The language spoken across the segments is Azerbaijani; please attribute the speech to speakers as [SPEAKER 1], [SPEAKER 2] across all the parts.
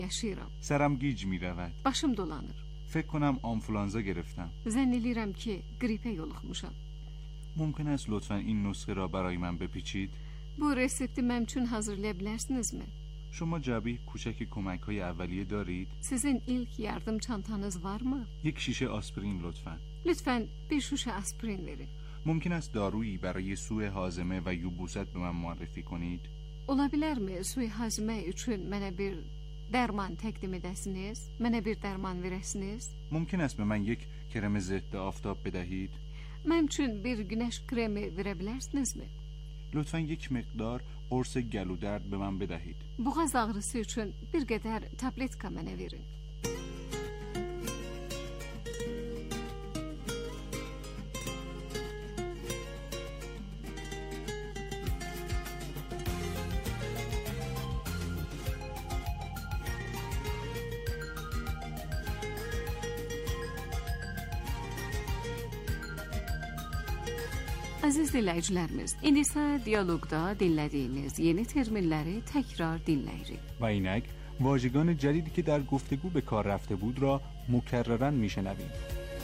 [SPEAKER 1] yaşayıram.
[SPEAKER 2] سرم گیج می رود.
[SPEAKER 1] Başım dolanır.
[SPEAKER 2] فکر کنم آنفولانزا گرفتم.
[SPEAKER 1] Zənn eləyirəm ki, qripə yoluxmuşam.
[SPEAKER 2] ممکن است لطفاً این نسخه را برای من بپیچید؟
[SPEAKER 1] Bu resepti mənim üçün hazırlaya bilərsinizmi?
[SPEAKER 2] شما جعبه کوچک کمک‌های اولیه دارید؟
[SPEAKER 1] Sizin ilk yardım çantanız varmı?
[SPEAKER 2] یک شیشه آسپرین لطفاً.
[SPEAKER 1] Lütfən bir şüşə aspirin verin.
[SPEAKER 2] ممکن است دارویی برای سوء هاضمه و یبوست به من معرفی کنید؟
[SPEAKER 1] Ola bilərmi suyu hazmə üçün mənə bir dərman təqdim edəsiniz? Mənə bir dərman verəsiniz?
[SPEAKER 2] ممکن است به من یک کرم ضد آفتاب بدهید؟
[SPEAKER 1] Mənim üçün bir günəş kremi verə bilərsinizmi?
[SPEAKER 2] لطفاً یک مقدار قرص گلودرد به من بدهید.
[SPEAKER 1] Boğaz ağrısı üçün bir qədər tabletka mənə verin. Əziz dinləyicilərimiz, indi isə dialoqda dinlədiyiniz yeni terminləri təkrar dinləyirik.
[SPEAKER 2] و اینک واژگان جدیدی که در گفتگو به کار رفته بود را مکرراً میشنویم.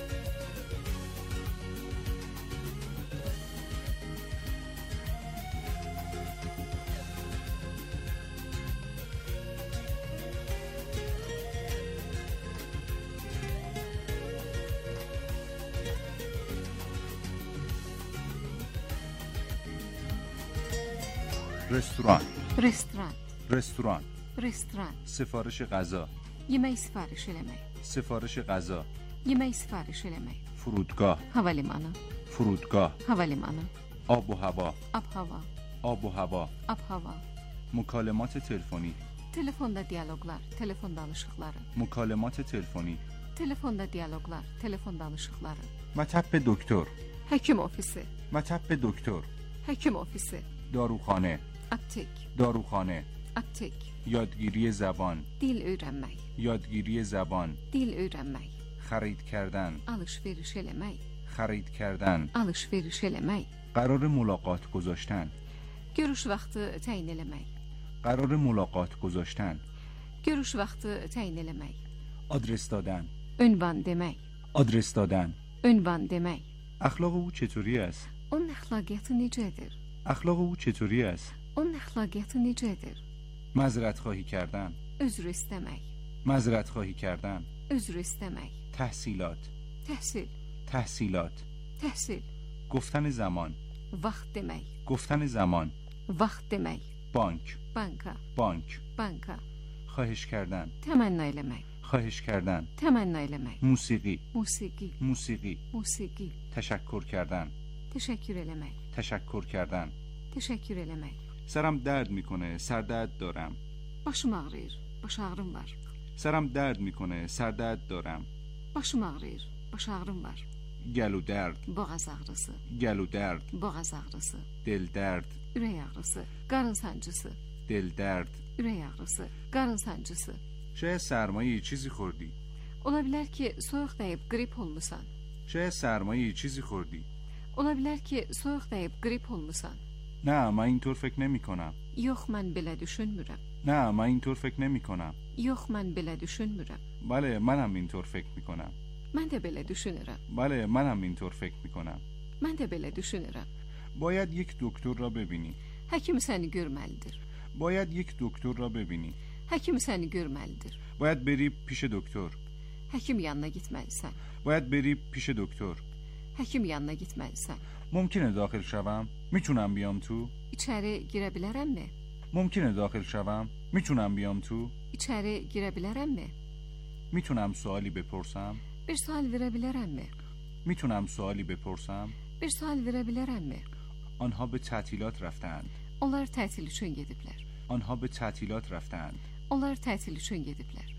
[SPEAKER 2] رستوران
[SPEAKER 1] Restoran,
[SPEAKER 2] رستوران
[SPEAKER 1] restoran,
[SPEAKER 2] سفارش غذا
[SPEAKER 1] yemək sifariş eləmək,
[SPEAKER 2] سفارش غذا
[SPEAKER 1] yemək sifariş eləmək,
[SPEAKER 2] فرودگاه
[SPEAKER 1] havalimanı,
[SPEAKER 2] فرودگاه
[SPEAKER 1] havalimanı,
[SPEAKER 2] آب و هوا
[SPEAKER 1] ab-hava,
[SPEAKER 2] آب و هوا
[SPEAKER 1] ab-hava,
[SPEAKER 2] مکالمات تلفنی
[SPEAKER 1] telefonda dialoqlar, telefon danışıqları,
[SPEAKER 2] مکالمات تلفنی
[SPEAKER 1] telefonda dialoqlar, telefon danışıqları,
[SPEAKER 2] مطب دکتر
[SPEAKER 1] həkim ofisi,
[SPEAKER 2] مطب دکتر
[SPEAKER 1] həkim ofisi,
[SPEAKER 2] داروخانه
[SPEAKER 1] aptek,
[SPEAKER 2] داروخانه
[SPEAKER 1] aptek,
[SPEAKER 2] یادگیری زبان
[SPEAKER 1] dil öyrənmək,
[SPEAKER 2] یادگیری زبان
[SPEAKER 1] dil öyrənmək,
[SPEAKER 2] خرید کردن
[SPEAKER 1] alış-veriş eləmək,
[SPEAKER 2] خرید کردن
[SPEAKER 1] alış-veriş eləmək,
[SPEAKER 2] قرار ملاقات گذاشتن
[SPEAKER 1] görüş vaxtı təyin eləmək,
[SPEAKER 2] قرار ملاقات گذاشتن
[SPEAKER 1] görüş vaxtı təyin eləmək,
[SPEAKER 2] آدرس دادن
[SPEAKER 1] ünvan demək,
[SPEAKER 2] آدرس دادن
[SPEAKER 1] ünvan demək.
[SPEAKER 2] اخلاق او چطوری است؟
[SPEAKER 1] Onun əxlaqiyyatı necədir?
[SPEAKER 2] اخلاق او چطوری است؟
[SPEAKER 1] Onun əxlaqiyyatı necədir?
[SPEAKER 2] معذرت خواهی کردن
[SPEAKER 1] Özr istəmək,
[SPEAKER 2] معذرت خواهی کردن
[SPEAKER 1] özr istəmək,
[SPEAKER 2] تحصیلات
[SPEAKER 1] təhsil,
[SPEAKER 2] تحصیلات
[SPEAKER 1] təhsil,
[SPEAKER 2] گفتن زمان
[SPEAKER 1] vaxt demək,
[SPEAKER 2] گفتن زمان
[SPEAKER 1] vaxt demək,
[SPEAKER 2] بانک
[SPEAKER 1] banka,
[SPEAKER 2] بانک
[SPEAKER 1] banka,
[SPEAKER 2] خواهش کردن
[SPEAKER 1] təmənna eləmək,
[SPEAKER 2] خواهش کردن
[SPEAKER 1] təmənna eləmək,
[SPEAKER 2] موسیقی
[SPEAKER 1] musiqi,
[SPEAKER 2] موسیقی
[SPEAKER 1] musiqi,
[SPEAKER 2] تشکر کردن
[SPEAKER 1] təşəkkür eləmək,
[SPEAKER 2] تشکر کردن
[SPEAKER 1] təşəkkür eləmək.
[SPEAKER 2] سرم درد میکنه سردرد دارم
[SPEAKER 1] Başım ağrıyır, baş ağrım var.
[SPEAKER 2] سرم درد میکنه سردرد دارم
[SPEAKER 1] Başım ağrıyır, baş ağrım var.
[SPEAKER 2] گلو درد
[SPEAKER 1] Boğaz ağrısı,
[SPEAKER 2] گلو درد
[SPEAKER 1] boğaz ağrısı,
[SPEAKER 2] دل درد
[SPEAKER 1] ürək ağrısı, qarın sancısı,
[SPEAKER 2] دل درد
[SPEAKER 1] ürək ağrısı, qarın sancısı.
[SPEAKER 2] شاید سرمایه چیزی خوردی
[SPEAKER 1] Ola bilər ki, soyuq dəyib qrip olmusan.
[SPEAKER 2] شاید سرمایه چیزی خوردی
[SPEAKER 1] Ola bilər ki, soyuq dəyib qrip olmusan.
[SPEAKER 2] نه من اینطور فکر نمی کنم
[SPEAKER 1] Yox, mən belə düşünmürəm.
[SPEAKER 2] نه من اینطور فکر نمی کنم
[SPEAKER 1] Yox, mən belə düşünmürəm.
[SPEAKER 2] بله منم اینطور فکر می کنم
[SPEAKER 1] Mən də belə düşünürəm.
[SPEAKER 2] بله منم اینطور فکر می کنم
[SPEAKER 1] Mən də belə düşünürəm.
[SPEAKER 2] باید یک دکتر را ببینی
[SPEAKER 1] Həkim səni görməlidir.
[SPEAKER 2] باید یک دکتر را ببینی
[SPEAKER 1] Həkim səni görməlidir.
[SPEAKER 2] باید بری پیش دکتر
[SPEAKER 1] Həkim yanına getməlisən.
[SPEAKER 2] باید بری پیش دکتر
[SPEAKER 1] Həkim yanına getməlisən.
[SPEAKER 2] ممکنه داخل شوم میتونم بیام تو
[SPEAKER 1] İçəri girə bilərəmmi?
[SPEAKER 2] ممکنه داخل شوم میتونم بیام تو
[SPEAKER 1] İçəri girə bilərəmmi?
[SPEAKER 2] میتونم سوالی بپرسم
[SPEAKER 1] Bir sual verə bilərəmmi?
[SPEAKER 2] میتونم سوالی بپرسم
[SPEAKER 1] Bir sual verə bilərəmmi?
[SPEAKER 2] آنها به تعطیلات رفتند
[SPEAKER 1] Onlar tətil üçün gediblər.
[SPEAKER 2] آنها به تعطیلات رفتند
[SPEAKER 1] Onlar tətil üçün gediblər.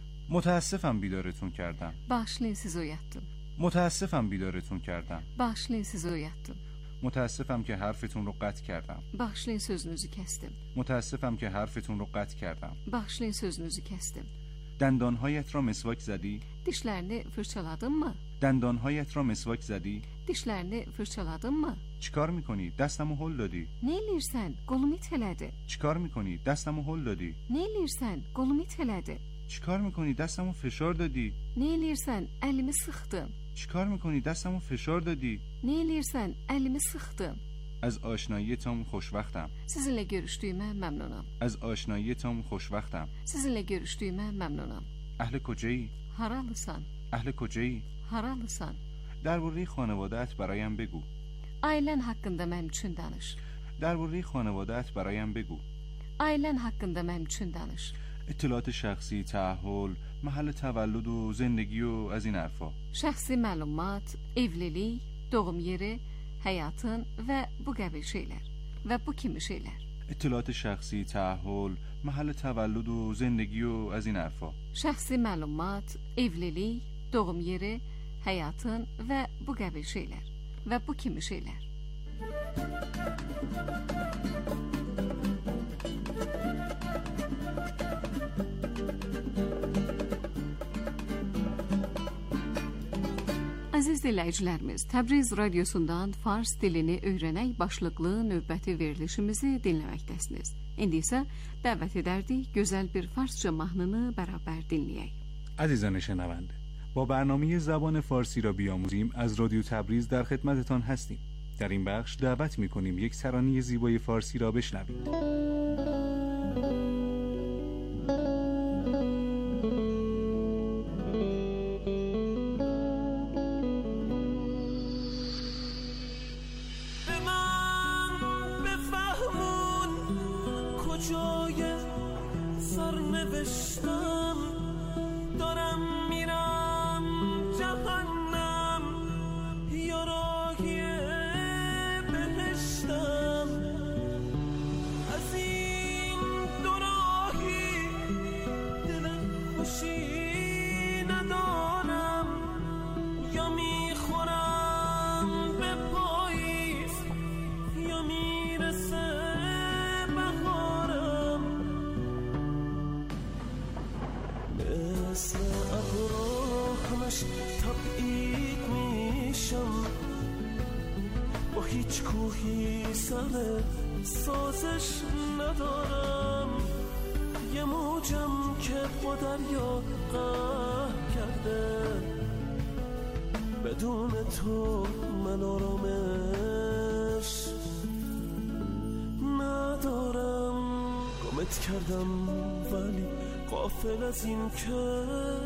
[SPEAKER 2] متاسفم بیدارتون کردم
[SPEAKER 1] Bağışlayın sizi oyatdım.
[SPEAKER 2] متاسفم بیدارتون کردم
[SPEAKER 1] Bağışlayın sizi oyatdım.
[SPEAKER 2] متاسفم که حرفتون رو قطع کردم
[SPEAKER 1] Bağışlayın sözünüzü kəsdim.
[SPEAKER 2] متاسفم که حرفتون رو قطع کردم
[SPEAKER 1] Bağışlayın sözünüzü kəsdim.
[SPEAKER 2] دندانهایت را مسواک زدی
[SPEAKER 1] Dişlərini fırçaladın mı?
[SPEAKER 2] دندانهایت را مسواک زدی
[SPEAKER 1] Dişlərini fırçaladın mı?
[SPEAKER 2] چیکار میکنی دستمو هل دادی
[SPEAKER 1] Nə eləyirsən? Qolumu itələdi.
[SPEAKER 2] چیکار میکنی دستمو هل دادی
[SPEAKER 1] Nə eləyirsən? Qolumu itələdi.
[SPEAKER 2] چیکار میکنی؟ دستمو فشار دادی.
[SPEAKER 1] Nə eləyirsən? Əlimi sıxdın.
[SPEAKER 2] چیکار میکنی؟ دستمو فشار دادی.
[SPEAKER 1] Nə eləyirsən? Əlimi sıxdın.
[SPEAKER 2] از آشناییتان خوشوقتم.
[SPEAKER 1] Sizinlə görüşdüyümə məmnunam.
[SPEAKER 2] از آشناییتان خوشوقتم.
[SPEAKER 1] Sizinlə görüşdüyümə məmnunam.
[SPEAKER 2] اهل کجایی؟
[SPEAKER 1] Haralısan?
[SPEAKER 2] اهل کجایی؟
[SPEAKER 1] Haralısan?
[SPEAKER 2] درباره خانواده‌ات برایم بگو.
[SPEAKER 1] Ailən haqqında mənim üçün danış.
[SPEAKER 2] درباره خانواده‌ات برایم بگو.
[SPEAKER 1] Ailən haqqında mənim üçün danış.
[SPEAKER 2] اطلاعات شخصی، تعهل، محل تولد و زندگی و از این حرفا.
[SPEAKER 1] Şəxsi məlumat, evlilik, doğum yeri, həyatın və bu qəbil şeylər və bu kimi şeylər.
[SPEAKER 2] اطلاعات شخصی، تعهل، محل تولد و زندگی و از این حرفا.
[SPEAKER 1] Şəxsi məlumat, evlilik, doğum yeri, həyatın və bu qəbil şeylər və bu kimi şeylər. Əziz dinləyicilərimiz, Təbriz radiosundan Fars dilini öyrənək başlıqlı növbəti verilişimizi dinləməkdəsiniz. İndi isə dəvət edərdik gözəl bir farsça mahnını bərabər dinləyək.
[SPEAKER 2] عزیزان شنونده، با برنامه زبان فارسی را بیاموزیم از رادیو تبریز در خدمتتان هستیم. در این بخش دعوت می‌کنیم یک ترانه زیبای فارسی را بشنوید.
[SPEAKER 3] هیچ کوهی سر سازش ندارم، یه موجم که با دریا قهر کرده، بدون تو من آرامش ندارم. گمت کردم ولی غافل از این که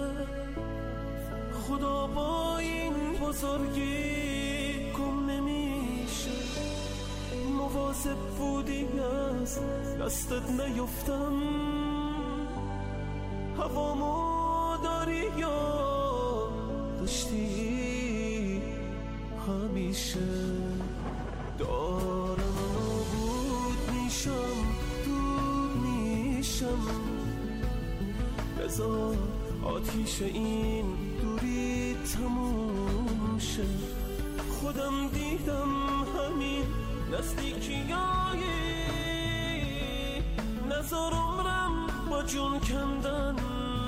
[SPEAKER 3] خدا با این بزرگی گم نمیشه. مواظب بودی از دستت نیفتم، هوامو داری یا داشتی همیشه. دارم نابود میشم، دور میشم، بذار آتیش این دوری تموم شه. خودم دیدم همین نزدیکیایی، نذار عمرم با جون کندن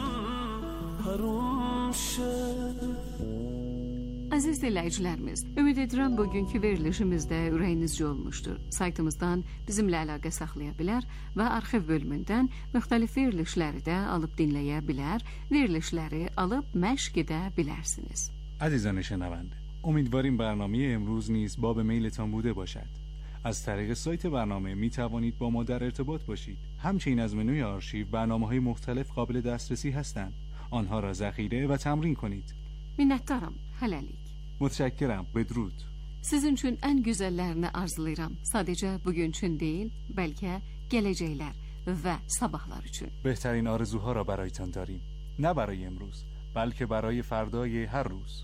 [SPEAKER 3] حروم شه.
[SPEAKER 1] Əziz dinləyicilərimiz, ümid edirəm bugünkü verilişimizdə ürəyinizcə olmuşdur. Saytımızdan bizimlə əlaqə saxlaya bilər və arxiv bölümündən müxtəlif verilişləri də alıb dinləyə bilər, verilişləri alıb məşq edə bilərsiniz.
[SPEAKER 2] عزیزان شنونده، امیدواریم برنامه امروز نیز باب میلتان بوده باشد. از طریق سایت برنامه می توانید با ما در ارتباط باشید. همچنین از منوی آرشیو برنامه‌های مختلف قابل دسترسی هستند. آنها را ذخیره و تمرین کنید.
[SPEAKER 1] Minnətdaram, hələlik.
[SPEAKER 2] متشکرم. بدرود.
[SPEAKER 1] Sizin üçün ən gözəllərini arzulayıram. Sadəcə bugün üçün deyil, bəlkə gələcəklər və sabahlar üçün.
[SPEAKER 2] بهترین آرزوها را برایتان داریم. نه برای امروز، بلکه برای فردای هر روز.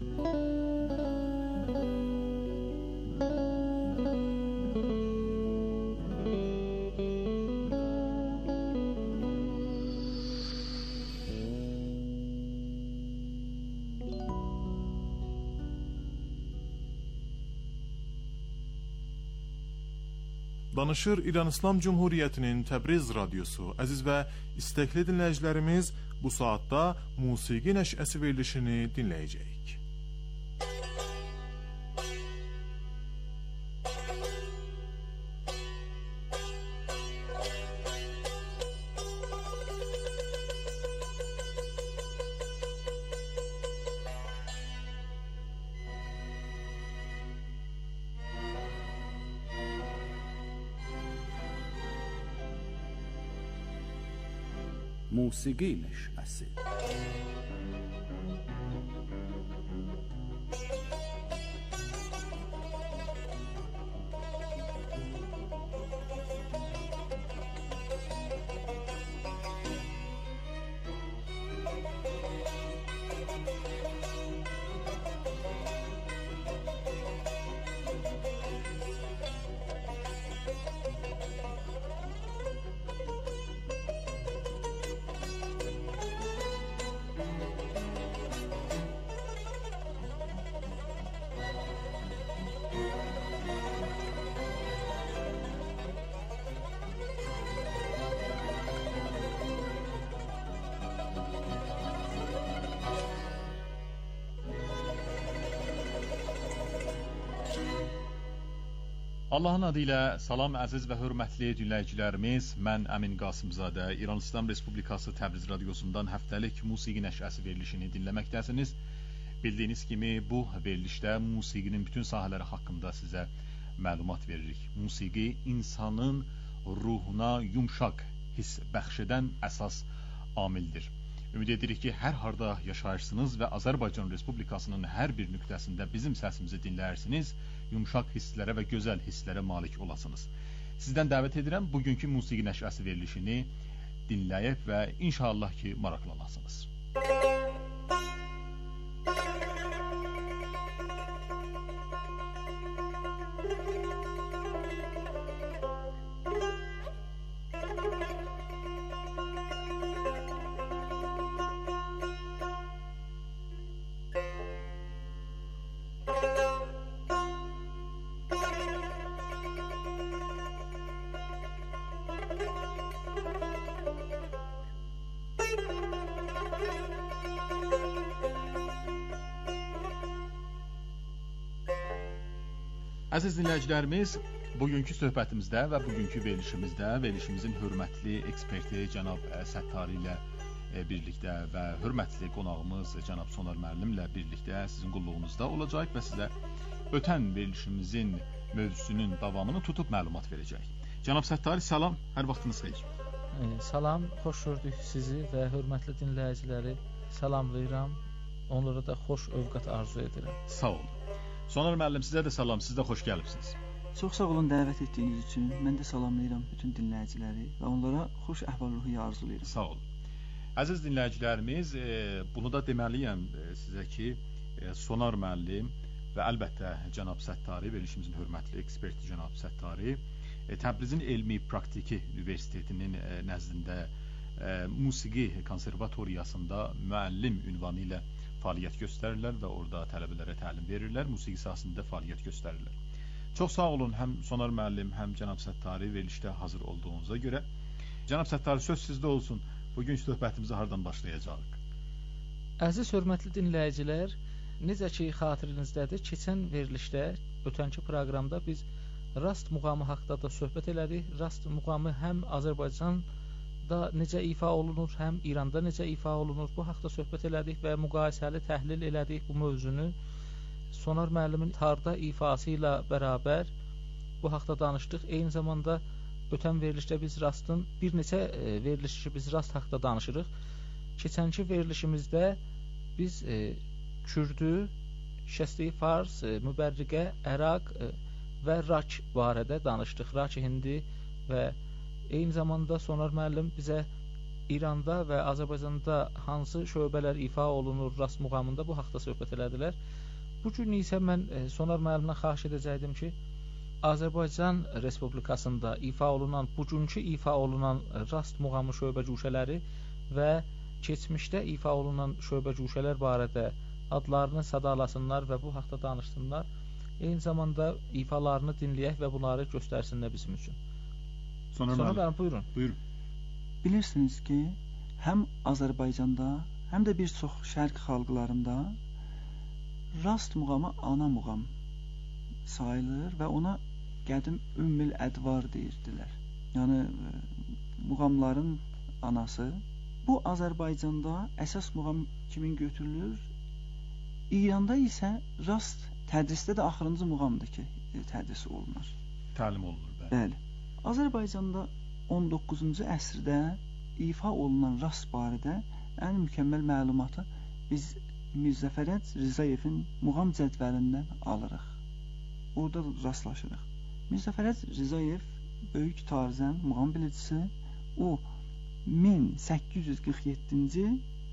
[SPEAKER 4] Danışır İran İslam Cumhuriyyətinin Təbriz radiosu. Əziz və istəkli dinləyicilərimiz, bu saatda musiqi nəşəsi verilişini dinləyəcəyik.
[SPEAKER 5] موسیقی نشأسی.
[SPEAKER 6] Allahın adı ilə salam əziz və hörmətli dinləyicilərimiz. Mən Əmin Qasımzadə, İran İslam Respublikası Təbriz Radiosundan həftəlik musiqi nəşəsi verilişini dinləməkdəsiniz. Bildiyiniz kimi bu verilişdə musiqinin bütün sahələri haqqında sizə məlumat veririk. Musiqi insanın ruhuna yumşaq hiss bəxş edən əsas amildir. Ümid edirik ki, hər harda yaşayırsınız və Azərbaycan Respublikasının hər bir nöqtəsində bizim səsimizi dinləyirsiniz, yumşaq hisslərə və gözəl hisslərə malik olasınız. Sizdən dəvət edirəm, bugünkü musiqi nəşəsi verilişini dinləyib və inşallah ki, maraqlanasınız. Əziz dinləyicilərimiz, bugünkü söhbətimizdə və bugünkü verilişimizin hörmətli eksperti cənab Səttari ilə birlikdə və hörmətli qonağımız cənab Sonar müəllimlə birlikdə sizin qulluğunuzda olacaq və sizə ötən verilişimizin mövzusunun davamını tutub məlumat verəcək. Cənab Səttari, salam, hər vaxtınız xeyir.
[SPEAKER 7] Salam, xoş gördük sizi və hörmətli dinləyiciləri salamlayıram. Onlara da xoş övqat arzu edirəm.
[SPEAKER 6] Sağ olun. Sonar müəllim, sizə də salam, siz də xoş gəlibsiniz.
[SPEAKER 8] Çox sağ olun dəvət etdiyiniz üçün. Mən də salamlayıram bütün dinləyiciləri və onlara xoş əhval-ruhiyyə arzulayıram.
[SPEAKER 6] Sağ olun. Əziz dinləyicilərimiz, bunu da deməliyəm sizə ki, Sonar müəllim və əlbəttə cənab Səttari, verilişimizin hörmətli eksperti cənab Səttari, Təbrizin Elmi Praktiki Universitetinin nəzdində musiqi konservatoriyasında müəllim ünvanı ilə fəaliyyət göstərirlər və orada tələbələrə təlim verirlər, musiqi sahəsində fəaliyyət göstərirlər. Çox sağ olun həm Sonar müəllim, həm cənab Səttari verilişdə hazır olduğunuza görə. Cənab Səttari, söz sizdə olsun. Bugün söhbətimizə hardan başlayacağıq?
[SPEAKER 7] Əziz hörmətli dinləyicilər, necə ki xatirinizdədir, keçən verilişdə, ötənki proqramda biz Rast muğamı haqqında da söhbət elədik. Rast muğamı həm Azərbaycanda necə ifa olunur, həm İranda necə ifa olunur, bu haqda söhbət elədik və müqayisəli təhlil elədik bu mövzunu. Sonar müəllimin tarda ifası ilə bərabər bu haqda danışdıq. Eyni zamanda ötən verilişdə biz Rastın bir neçə veriliş ki, biz Rast haqda danışırıq. Keçənki verilişimizdə biz Kürdü, Şəsti Fars, Mübərriqə, Əraq və Rak barədə danışdıq. Rak hindi və eyni zamanda Sonar müəllim bizə İranda və Azərbaycanda hansı şöbələr ifa olunur Rast muğamında bu haqda söhbət elədilər. Bu gün isə mən Sonar müəllimdən xahiş edəcəkdim ki, Azərbaycan Respublikasında ifa olunan, bugünkü ifa olunan Rast muğamı şöbə cuşələri və keçmişdə ifa olunan şöbə cuşələr barədə adlarını sadalasınlar və bu haqda danışsınlar. Eyni zamanda ifalarını dinləyək və bunları göstərsinlər bizim üçün.
[SPEAKER 6] Sonar müəllim,
[SPEAKER 7] buyurun.
[SPEAKER 6] Buyurun.
[SPEAKER 8] Bilirsiniz ki, həm Azərbaycanda, həm də bir çox şərq xalqlarında Rast muğamı ana muğam sayılır və ona qədim Ümmül Ədvar deyirdilər. Yəni, muğamların anası. Bu, Azərbaycanda əsas muğam kimin götürülür? İranda isə Rast tədrisdə də axırıncı muğamdır ki, tədris olunur.
[SPEAKER 6] Təlim olunur,
[SPEAKER 8] bəli. Azərbaycanda 19-cu əsrdə ifa olunan rast barədə ən mükəmməl məlumatı biz Mirzə Fərəc Rizayevin muğam cədvəlindən alırıq. Orada rastlaşırıq. Mirzə Fərəc Rizayev böyük tarzən, muğam bilicisi. O 1847-ci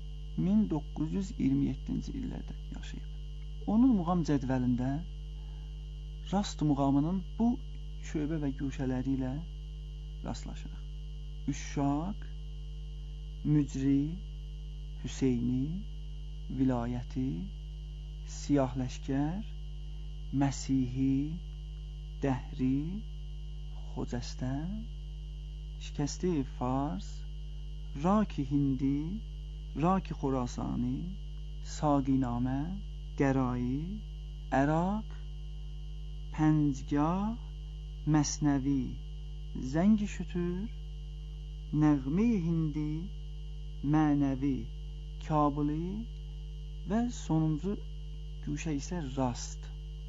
[SPEAKER 8] 1927-ci illərdə yaşayıb. Onun muğam cədvəlində rast muğamının bu şöbə və güşələri ilə rastlaşırıq. Üşşaq, Mücri, Hüseyni, Vilayəti, Siyah Ləşkər, Məsihi, Dəhri, Xocəstə, Şikəsti Fars, Raki Hindi, Raki Xorasani, Saqinamə, Qərai, Əraq, Pəncgah, Məsnəvi, Zəngi Şütür, Nəğmə-i Hindi, Mənəvi, Kabuli və sonuncu güşə isə rast.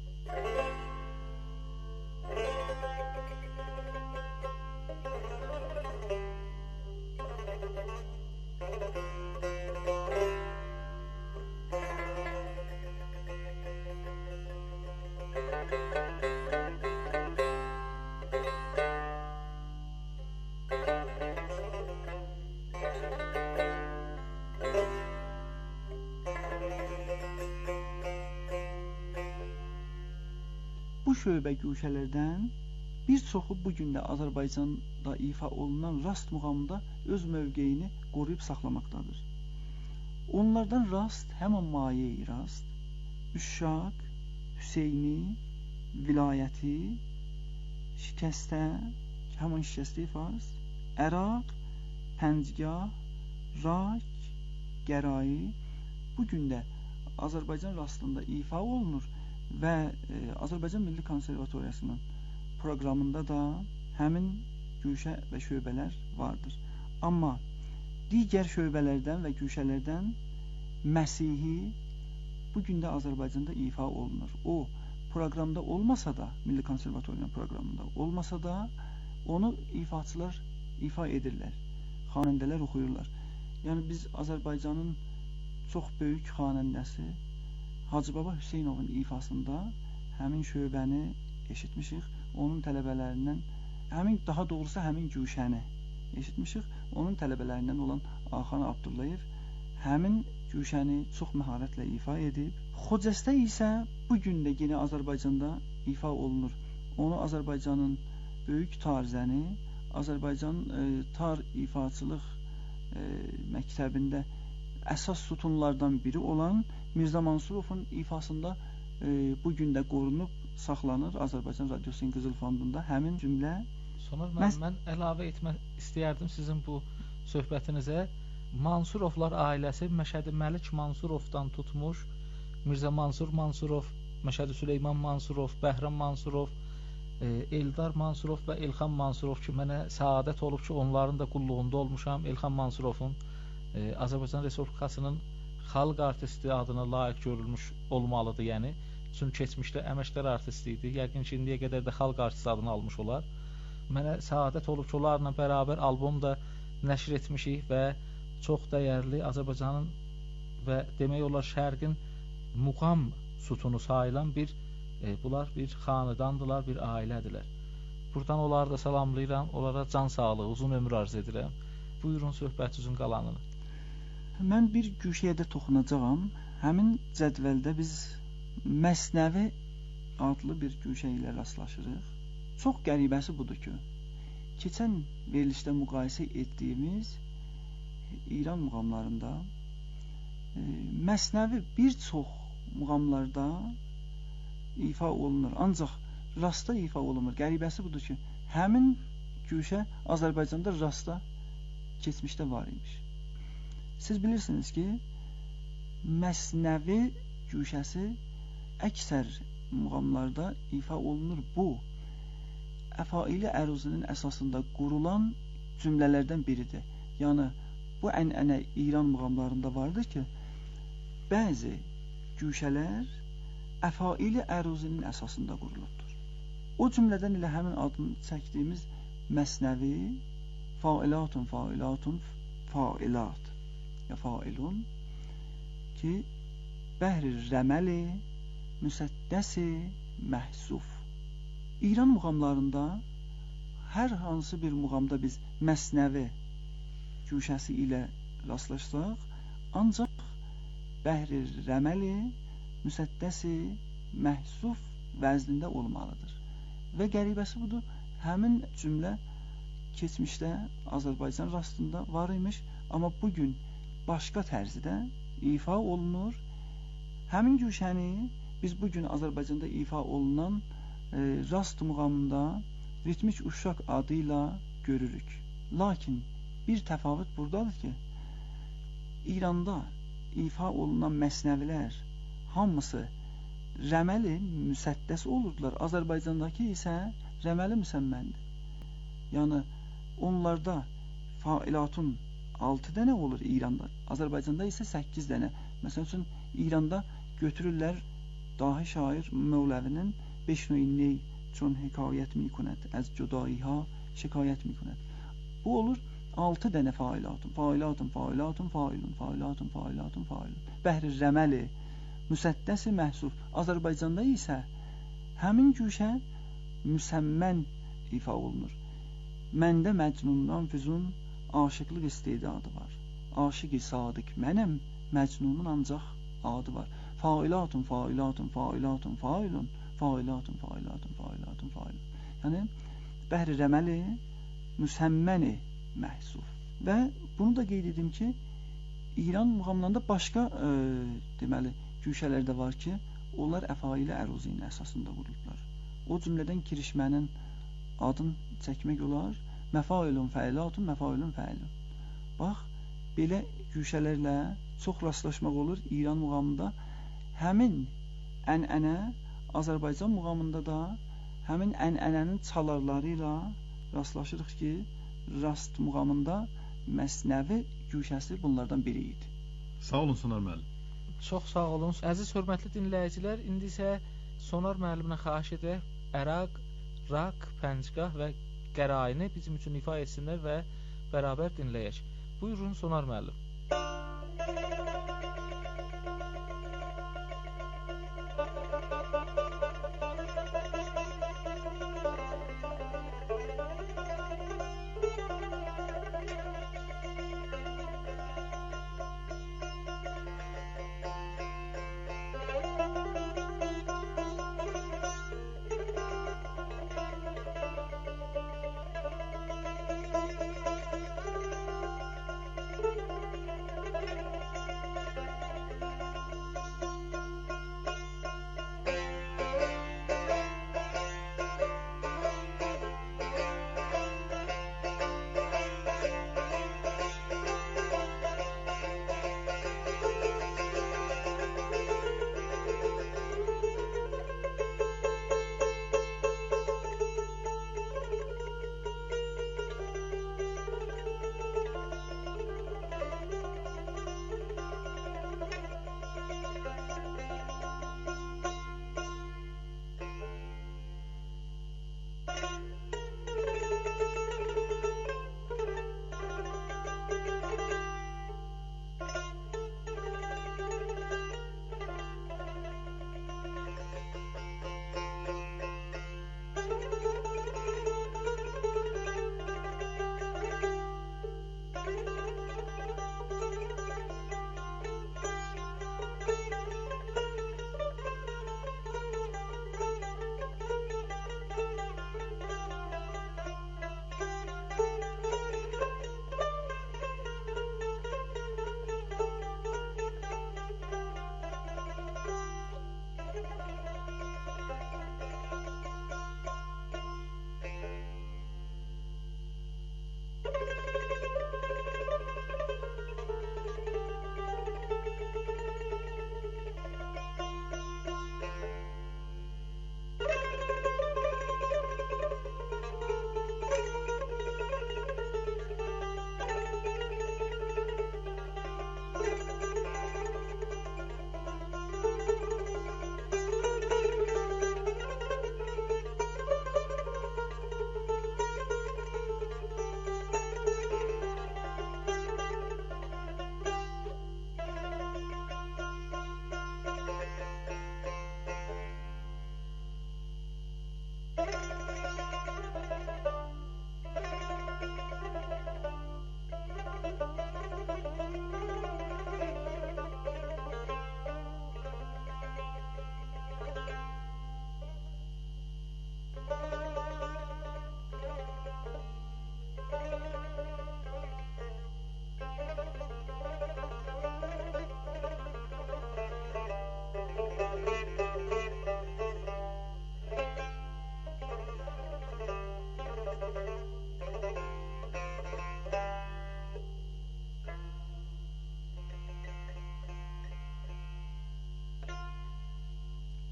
[SPEAKER 8] Bu şöbə güşələrdən bir çoxu bu gün də Azərbaycanda ifa olunan rast muğamında öz mövqeyini qoruyub saxlamaqdadır. Onlardan rast həmin maye-i rast, Üşşaq, Hüseyni, Vilayəti, Şikəstə, həmin Şikəsti Fars, Əraq, Pəncgah, Rak, Qərai bu gün də Azərbaycan rastında ifa olunur və Azərbaycan Milli Konservatoriyasının proqramında da həmin güşə və şöbələr vardır. Amma digər şöbələrdən və güşələrdən Məsihi bu gün də Azərbaycanda ifa olunur. O proqramda olmasa da, Milli Konservatoriyanın proqramında olmasa da onu ifaçılar ifa edirlər. Xanəndələr oxuyurlar. Yəni biz Azərbaycanın çox böyük xanəndəsi Hacı Baba Hüseynovun ifasında həmin şöbəni eşitmişik. Onun tələbələrindən, daha doğrusu həmin güşəni eşitmişik. Onun tələbələrindən olan Axan Abdullayev həmin güşəni çox məharətlə ifa edib. Xocəstə isə bu gün də yenə Azərbaycanda ifa olunur. Onu Azərbaycanın böyük tarzəni, Azərbaycan tar ifaçılıq məktəbində əsas sütunlardan biri olan Mirzə Mansurovun ifasında bu gün də qorunub saxlanır Azərbaycan Radiosunun Qızıl Fondunda həmin cümlə.
[SPEAKER 7] Sonra mən əlavə etmək istəyərdim sizin bu söhbətinizə. Mansurovlar ailəsi Məşədi Məlik Mansurovdan tutmuş, Mirzə Mansur Mansurov, Məşədi Süleyman Mansurov, Bəhram Mansurov, Eldar Mansurov və İlxan Mansurov ki, mənə səadət olub ki, onların da qulluğunda olmuşam. İlxan Mansurovun Azərbaycan Respublikasının xalq artisti adına layiq görülmüş olmalıdır, yəni. Çünki keçmişdə əməkdar artisti idi. Yəqin ki, indiyə qədər də xalq artisti adını almış olar. Mənə səadət olub ki, onlarla bərabər albom da nəşr etmişik və çox dəyərli Azərbaycanın və demək olar Şərqin muğam sütunu sayılan bunlar bir xanədandılar, bir ailədirlər. Buradan onları da salamlayıram, onlara can sağlığı, uzun ömür arz edirəm. Buyurun söhbət üzün qalanını.
[SPEAKER 8] Mən bir güşəyə də toxunacağam. Həmin cədvəldə biz Məsnəvi adlı bir güşə ilə rastlaşırıq. Çox qəribəsi budur ki, keçən verilişdə müqayisə etdiyimiz İran muğamlarında Məsnəvi bir çox muğamlarda ifa olunur, ancaq rasta ifa olunmur. Qəribəsi budur ki, həmin güşə Azərbaycanda rasta keçmişdə var imiş. Siz bilirsiniz ki, Məsnəvi güşəsi əksər muğamlarda ifa olunur. Bu, əfaili əruzinin əsasında qurulan cümlələrdən biridir. Yəni, bu ənənə İran muğamlarında vardır ki, bəzi güşələr əfaili əruzinin əsasında qurulubdur. O cümlədən elə həmin adını çəkdiyimiz Məsnəvi, failatun, failat ya failun ki bəhr rəməli müsəddəsi məhzuf. İran muğamlarında hər hansı bir muğamda biz məsnəvi güşəsi ilə rastlaşsaq, ancaq bəhr rəməli müsəddəsi məhzuf vəznində olmalıdır. Və qəribəsi budur, həmin cümlə keçmişdə Azərbaycan rastında var imiş, amma bugün başqa tərzidə ifa olunur. Həmin güşəni biz bugün Azərbaycanda ifa olunan rast muğamında ritmik uşaq adı ilə görürük. Lakin bir təfavüt buradadır ki, İranda ifa olunan məsnəvilər hamısı rəməli müsəddəs olurdular. Azərbaycandakı isə rəməli müsəmməndir. Yəni onlarda failatun 6 dənə olur İranda. Azərbaycanda isə 8 dənə. Məsəl üçün İranda götürürlər dahi şair Mevləvinin 5 nöy çون hekayət mikünət, əz cüdayiha şikayət mikünət. Bu olur 6 dənə failatun. Failatun, failatun, failun, failatun, failatun, failun. Bəhr rəməli müsəddəsi məhsuf. Azərbaycanda isə həmin güşə müsəmmən ifa olunur. Məndə Məcnundan füzun aşıqlıq istedadı var. Aşıqi sadiq mənəm, Məcnunun ancaq adı var. Failatun, failatun, failatun, failun, failatun, failatun, failatun, failun. Yəni, bəhr rəməli müsəmməni məhsuf. Və bunu da qeyd edim ki, İran muğamlarında başqa deməli, güşələr də var ki, onlar əfailə əruzinin əsasında vurulurlar. O cümlədən kirişmənin adını çəkmək olar. Məfailun fəilatun, məfailun fəilun. Bax, belə güşələrlə çox rastlaşmaq olur İran muğamında. Həmin ənənə Azərbaycan muğamında da həmin ənənənin çalarları ilə rastlaşırıq ki, rast muğamında məsnəvi güşəsi bunlardan biri idi.
[SPEAKER 6] Sağ olun Sonar müəllim.
[SPEAKER 7] Çox sağ olun. Əziz hörmətli dinləyicilər, indi isə Sonar müəllimlə xahiş edək, əraq, rak, pəncgah və qəraini bizim üçün ifa etsinlər və bərabər dinləyək. Buyurun Sonar müəllim.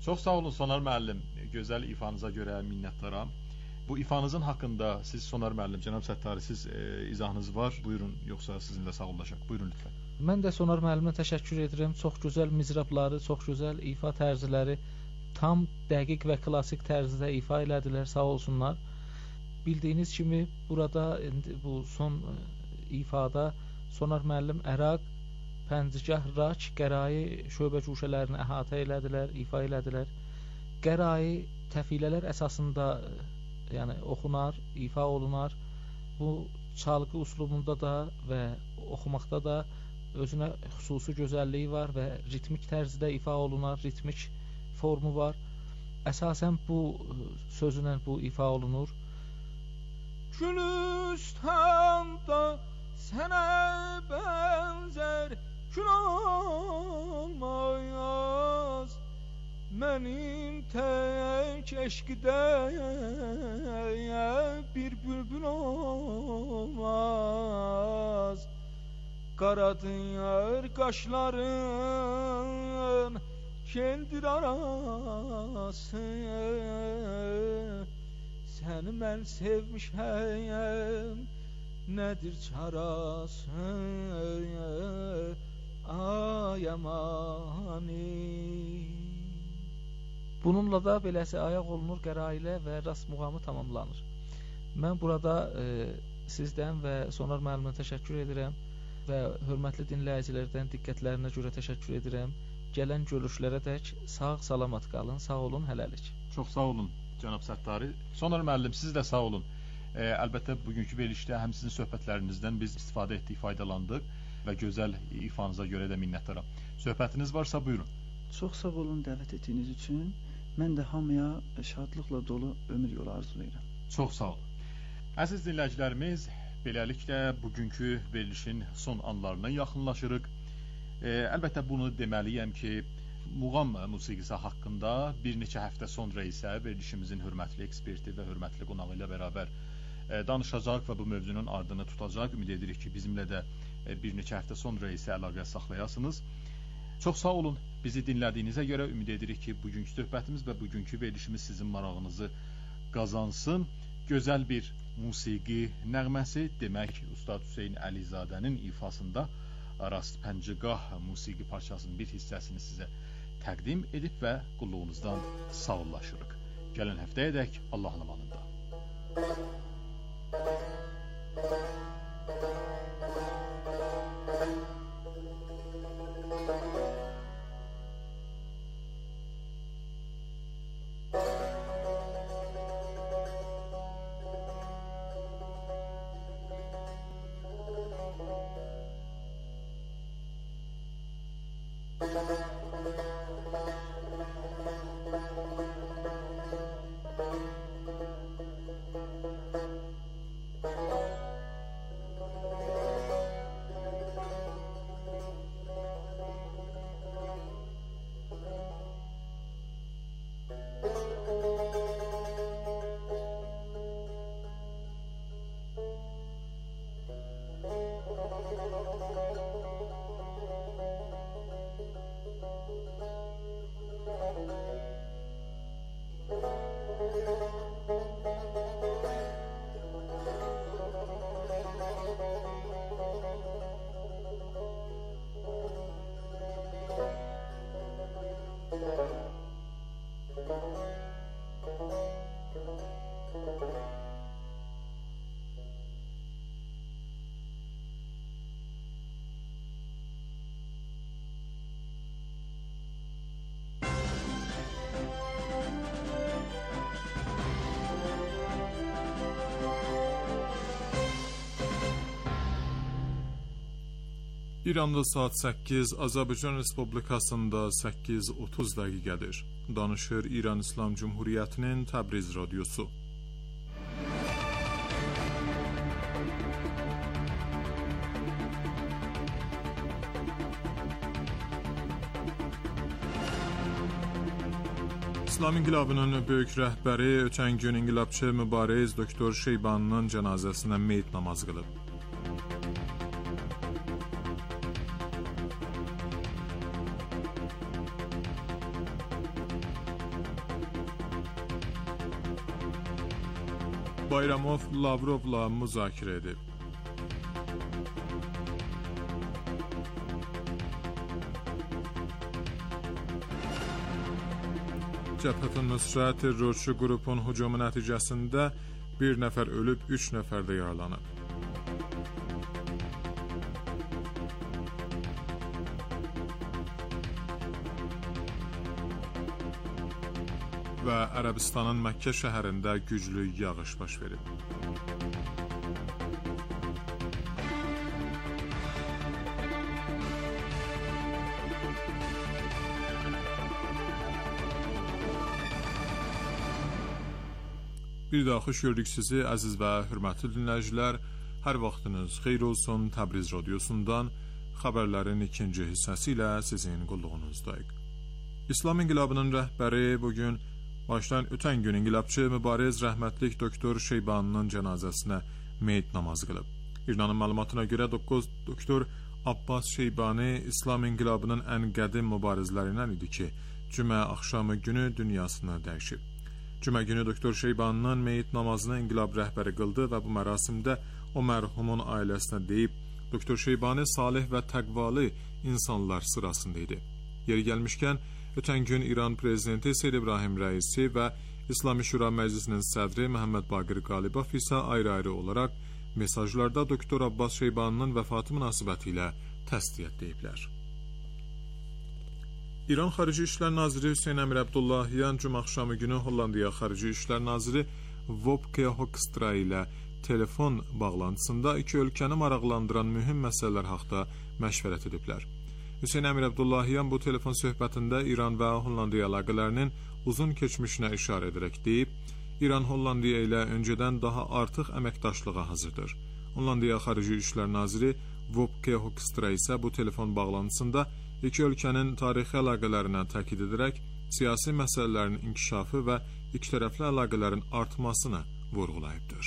[SPEAKER 6] Çox sağ olun Sonar müəllim. Gözəl ifanıza görə minnətdaram. Bu ifanızın haqqında siz Sonar müəllim, cənab Səttari, siz izahınız var. Buyurun, yoxsa sizinlə sağollaşaq. Buyurun lütfən.
[SPEAKER 7] Mən də Sonar müəllimə təşəkkür edirəm. Çox gözəl mizrabları, çox gözəl ifa tərziləri tam dəqiq və klassik tərzdə ifa elədilər. Sağ olsunlar. Bildiyiniz kimi burada bu son ifada Sonar müəllim Əraq, Pəncigah, Raç, Qərai şöbə cuşələrini əhatə elədilər, ifa elədilər. Qərai təfilələr əsasında yəni oxunar, ifa olunar. Bu çalgı üslubunda da və oxumaqda da özünə xüsusi gözəlliyi var və ritmik tərzdə ifa olunar, ritmik formu var. Əsasən bu sözünlə bu ifa olunur. Gülüstanda sənə bənzər kül olmaz, mənim tək eşqdə bir bülbül olmaz. Qaradır qaşların kendir arası, səni mən sevmişəm, nədir çarası, ay amani. Bununla da beləsi ayaq olunur Qərai ilə və rast muğamı tamamlanır. Mən burada sizdən və Sonar müəllimə təşəkkür edirəm və hörmətli dinləyicilərdən diqqətlərinə görə təşəkkür edirəm. Gələn görüşlərədək sağ salamat qalın, sağ olun, hələlik.
[SPEAKER 6] Çox sağ olun cənab Səttari. Sonar müəllim, siz də sağ olun. Əlbəttə bugünkü verilişdə həm sizin söhbətlərinizdən biz istifadə etdik, faydalandıq və gözəl ifanıza görə də minnətdaram. Söhbətiniz varsa buyurun.
[SPEAKER 8] Çox sağ olun dəvət etdiyiniz üçün. Mən də hamıya şadlıqla dolu ömür yolu arzulayıram.
[SPEAKER 6] Çox sağ olun. Əziz dinləyicilərimiz, beləliklə bugünkü verilişin son anlarına yaxınlaşırıq. Əlbəttə bunu deməliyəm ki, muğam musiqisi haqqında bir neçə həftə sonra isə verilişimizin hörmətli eksperti və hörmətli qonağı ilə bərabər danışacaq və bu mövzunun ardını tutacaq. Ümid edirik ki, bizimlə də bir neçə həftə sonra isə əlaqə saxlayasınız. Çox sağ olun. Bizi dinlədiyinizə görə ümid edirik ki, bugünkü söhbətimiz və bugünkü verilişimiz sizin marağınızı qazansın. Gözəl bir musiqi nəğməsi, demək Ustad Hüseyn Əlizadənin ifasında Rast Pəncigah musiqi parçasının bir hissəsini sizə təqdim edib və qulluğunuzdan sağollaşırıq. Gələn həftəyədək Allahın amanında.
[SPEAKER 4] İranda saat 8, Azərbaycan Respublikasında 8:30 dəqiqədir. Danışır İran İslam Cumhuriyyətinin Təbriz radiosu. İslam İnqilabının böyük rəhbəri ötən gün inqilabçı mübariz Doktor Şeybanının cənazəsinə meyit namazı qılıb. Bayramov Lavrovla müzakirə edib. Cəbhət-ı Nusrət terrorçu qrupun hücumu nəticəsində bir nəfər ölüb, 3 nəfər də yaralanıb. Və Ərəbistanın Məkkə şəhərində güclü yağış baş verib. Bir daha xoş gördük sizi əziz və hörmətli dinləyicilər. Hər vaxtınız xeyir olsun. Təbriz radiosundan xəbərlərin ikinci hissəsi ilə sizin qulluğunuzdayıq. İslam İnqilabının rəhbəri bugün başdan ötən gün inqilabçı mübariz rəhmətlik doktor Şeybaninin cənazəsinə meyit namazı qılıb. İranın məlumatına görə doktor Abbas Şeybani İslam İnqilabının ən qədim mübarizlərindən idi ki, cümə axşamı günü dünyasını dəyişib. Cümə günü doktor Şeybaninin meyit namazını inqilab rəhbəri qıldı və bu mərasimdə o mərhumun ailəsinə deyib, doktor Şeybani salih və təqvalı insanlar sırasında idi. Yeri gəlmişkən, ötən gün İran prezidenti Seyyid İbrahim Rəisi və İslami Şura Məclisinin sədri Məhəmməd Baqir Qalibov isə ayrı-ayrı olaraq mesajlarda doktor Abbas Şeybaninin vəfatı münasibəti ilə təsdiq deyiblər. İran Xarici İşlər Naziri Hüseyn Əmir Əbdullahiyan cümə axşamı günü Hollandiya Xarici İşlər Naziri Wopke Hoekstra ilə telefon bağlantısında iki ölkəni maraqlandıran mühüm məsələlər haqqında məşvərət ediblər. Hüseyn Əmir Əbdullahiyan bu telefon söhbətində İran və Hollandiya əlaqələrinin uzun keçmişinə işarə edərək deyib, İran Hollandiya ilə öncədən daha artıq əməkdaşlığa hazırdır. Hollandiya Xarici İşlər Naziri Wopke Hoekstra isə bu telefon bağlantısında iki ölkənin tarixi əlaqələrinə təkid edərək siyasi məsələlərin inkişafı və ikitərəfli əlaqələrin artmasını vurğulayıbdır.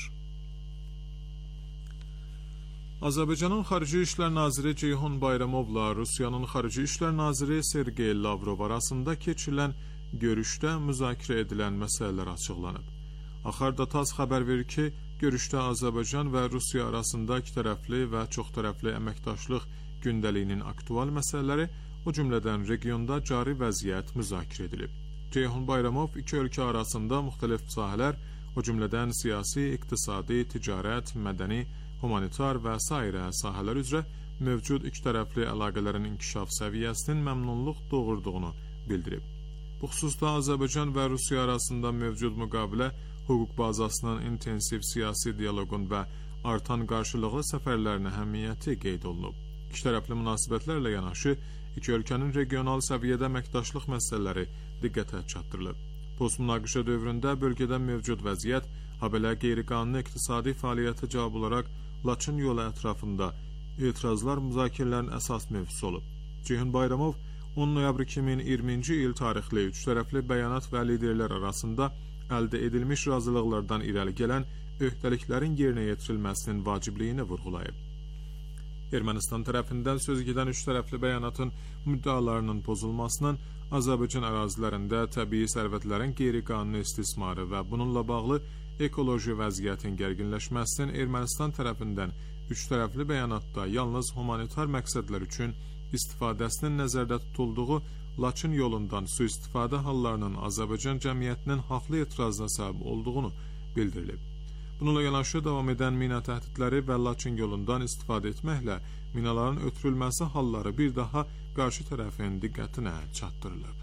[SPEAKER 4] Azərbaycanın Xarici İşlər Naziri Ceyhun Bayramovla Rusiyanın Xarici İşlər Naziri Sergey Lavrov arasında keçirilən görüşdə müzakirə edilən məsələlər açıqlanıb. Axar TASS xəbər verir ki, görüşdə Azərbaycan və Rusiya arasında ikitərəfli və çoxtərəfli əməkdaşlıq gündəliyinin aktual məsələləri, o cümlədən regionda cari vəziyyət müzakirə edilib. Ceyhun Bayramov iki ölkə arasında müxtəlif sahələr, o cümlədən siyasi, iqtisadi, ticarət, mədəni, humanitar və sairə sahələr üzrə mövcud ikitərəfli əlaqələrin inkişaf səviyyəsinin məmnunluq doğurduğunu bildirib. Bu xüsusda Azərbaycan və Rusiya arasında mövcud müqavilə, hüquq bazasının intensiv siyasi dialoqun və artan qarşılıqlı səfərlərin əhəmiyyəti qeyd olunub. İkitərəfli münasibətlərlə yanaşı, iki ölkənin regional səviyyədə əməkdaşlıq məsələləri diqqətə çatdırılıb. Postmünaqişə dövründə bölgədə mövcud vəziyyət, habelə qeyri-qanuni iqtisadi fəaliyyətə cavab olaraq Laçın yolu ətrafında etirazlar müzakirələrin əsas mövzusu olub. Ceyhun Bayramov 10 noyabr 2020-ci il tarixli üç tərəfli bəyanat və liderlər arasında əldə edilmiş razılıqlardan irəli gələn öhdəliklərin yerinə yetirilməsinin vacibliyini vurğulayıb. Ermənistan tərəfindən söz gedən üç tərəfli bəyanatın müddalarının pozulmasının, Azərbaycan ərazilərində təbii sərvətlərin qeyri-qanuni istismarı və bununla bağlı ekoloji vəziyyətin gərginləşməsinin Ermənistan tərəfindən üç tərəfli bəyanatda yalnız humanitar məqsədlər üçün istifadəsinin nəzərdə tutulduğu Laçın yolundan sui-istifadə hallarının Azərbaycan cəmiyyətinin haqlı etirazına səbəb olduğunu bildirilib. Bununla yanaşı davam edən mina təhdidləri və Laçın yolundan istifadə etməklə minaların ötürülməsi halları bir daha qarşı tərəfin diqqətinə çatdırılıb.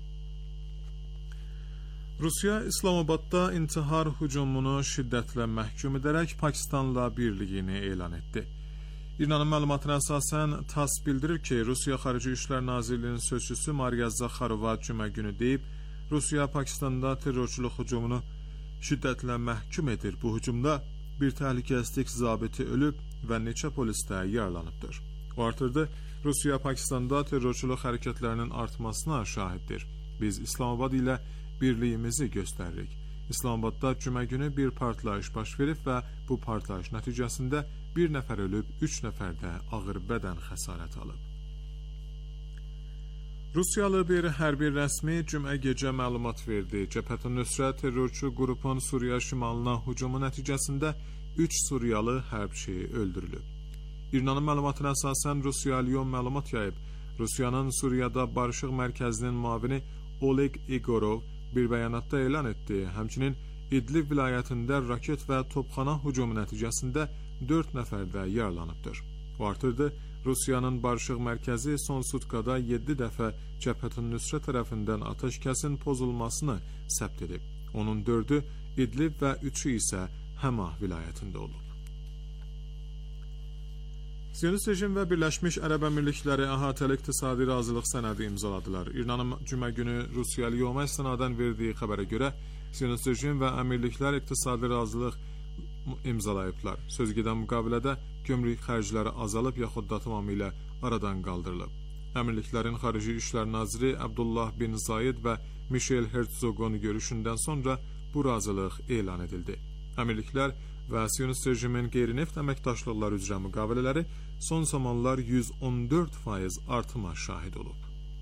[SPEAKER 4] Rusiya İslamabadda intihar hücumunu şiddətlə məhkum edərək Pakistanla birliyini elan etdi. İranın məlumatına əsasən TASS bildirir ki, Rusiya Xarici İşlər Nazirliyinin sözçüsü Mariya Zaxarova cümə günü deyib, Rusiya Pakistanda terrorçuluq hücumunu şiddətlə məhkum edir. Bu hücumda bir təhlükəsizlik zabiti ölüb və neçə polis də yaralanıbdır. O artırdı, Rusiya Pakistanda terrorçuluq hərəkətlərinin artmasına şahiddir. Biz İslamabad ilə birliyimizi göstəririk. İslamabadda cümə günü bir partlayış baş verib və bu partlayış nəticəsində bir nəfər ölüb, 3 nəfər də ağır bədən xəsarət alıb. Rusiyalı bir hərbi rəsmi cümə gecə məlumat verdi. Cəbhət-ı Nusrət terrorçu qrupun Suriya şimalına hücumu nəticəsində 3 Suriyalı hərbçi öldürülüb. İranın məlumatına əsasən Rusiya Lyon məlumat yayıb. Rusiyanın Suriyada Barışıq Mərkəzinin müavini Oleg Igorov bir bəyanatda elan etdi. Həmçinin İdlib vilayətində raket və topxana hücumu nəticəsində 4 nəfər də yaralanıbdır. O artırdı, Rusiyanın Barışıq Mərkəzi son sutkada 7 dəfə Cəbhət-ı Nusrət tərəfindən atəşkəsin pozulmasını səbt edib. Onun 4-ü İdlib və 3-ü isə Həmah vilayətində olub. Siyonist rejim və Birləşmiş Ərəb Əmirlikləri əhatəli iqtisadi razılıq sənədi imzaladılar. İranın cümə günü Rusiya Lyoma istinadən verdiyi xəbərə görə Siyonist rejim və əmirliklər iqtisadi razılıq imzalayıblar. Sözgedən müqavilədə gömrük xərcləri azalıb yaxud da tamamilə aradan qaldırılıb. Əmirliklərin Xarici İşlər Naziri Abdullah bin Zayed və Michel Herzogun görüşündən sonra bu razılıq elan edildi. Əmirliklər və Siyonist rejimin qeyri-neft əməkdaşlıqları üzrə müqavilələri son zamanlar 114% artıma şahid olub.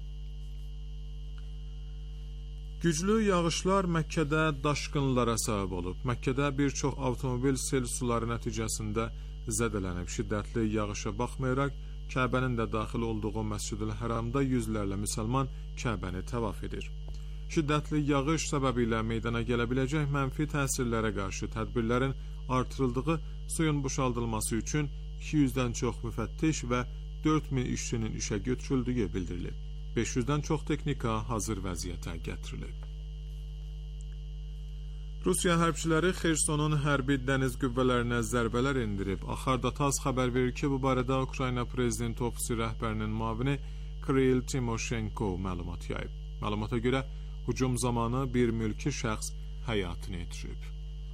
[SPEAKER 4] Güclü yağışlar Məkkədə daşqınlara səbəb olub. Məkkədə bir çox avtomobil sel suları nəticəsində zədələnib. Şiddətli yağışa baxmayaraq, Kəbənin də daxil olduğu Məscid-ül Həramda yüzlərlə müsəlman Kəbəni təvaf edir. Şiddətli yağış səbəbilə meydana gələ biləcək mənfi təsirlərə qarşı tədbirlərin artırıldığı, suyun boşaldılması üçün 200-dən çox müfəttiş və 4000 işçinin işə götürüldüyü bildirilib. 500-dən çox texnika hazır vəziyyətə gətirilib. Rusiya hərbçiləri Xersonun hərbi dəniz qüvvələrinə zərbələr endirib. Axarda TASS xəbər verir ki, bu barədə Ukrayna prezidenti ofisi rəhbərinin müavini Kirill Timoshenko məlumat yayıb. Məlumata görə, hücum zamanı bir mülki şəxs həyatını itirib.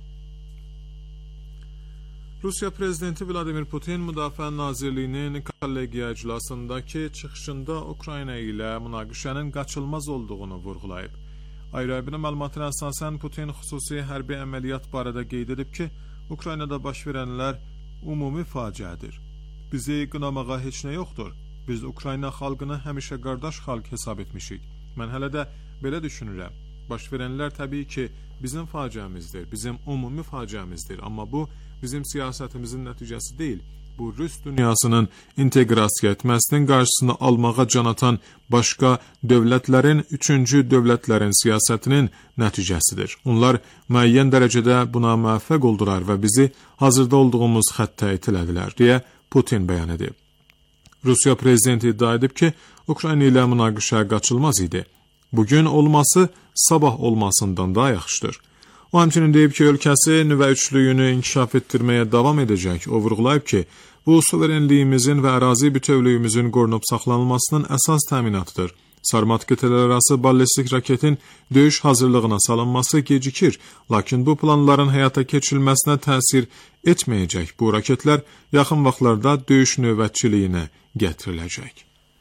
[SPEAKER 4] Rusiya prezidenti Vladimir Putin Müdafiə Nazirliyinin kollegiya iclasındakı çıxışında Ukrayna ilə münaqişənin qaçılmaz olduğunu vurğulayıb. Ayrı-ayrı məlumatına əsasən Putin xüsusi hərbi əməliyyat barədə qeyd edib ki, Ukraynada baş verənlər ümumi faciədir. Bizi qınamağa heç nə yoxdur. Biz Ukrayna xalqını həmişə qardaş xalq hesab etmişik. Mən hələ də belə düşünürəm. Baş verənlər təbii ki, bizim faciəmizdir, bizim ümumi faciəmizdir. Amma bu, bizim siyasətimizin nəticəsi deyil. Bu, Rus dünyasının inteqrasiya etməsinin qarşısını almağa can atan başqa dövlətlərin, üçüncü dövlətlərin siyasətinin nəticəsidir. Onlar müəyyən dərəcədə buna müvəffəq oldular və bizi hazırda olduğumuz xəttə itilədilər, deyə Putin bəyan edib. Rusiya prezidenti iddia edib ki, Ukrayna ilə münaqişə qaçılmaz idi. Bugün olması sabah olmasından daha yaxşıdır. O həmçinin deyib ki, ölkəsi nüvə üçlüyünü inkişaf etdirməyə davam edəcək. O vurğulayıb ki, bu suverenliyimizin və ərazi bütövlüyümüzün qorunub saxlanılmasının əsas təminatıdır. Sarmat qitələrarası ballistik raketin döyüş hazırlığına salınması gecikir, lakin bu planların həyata keçirilməsinə təsir etməyəcək. Bu raketlər yaxın vaxtlarda döyüş növbətçiliyinə gətiriləcək.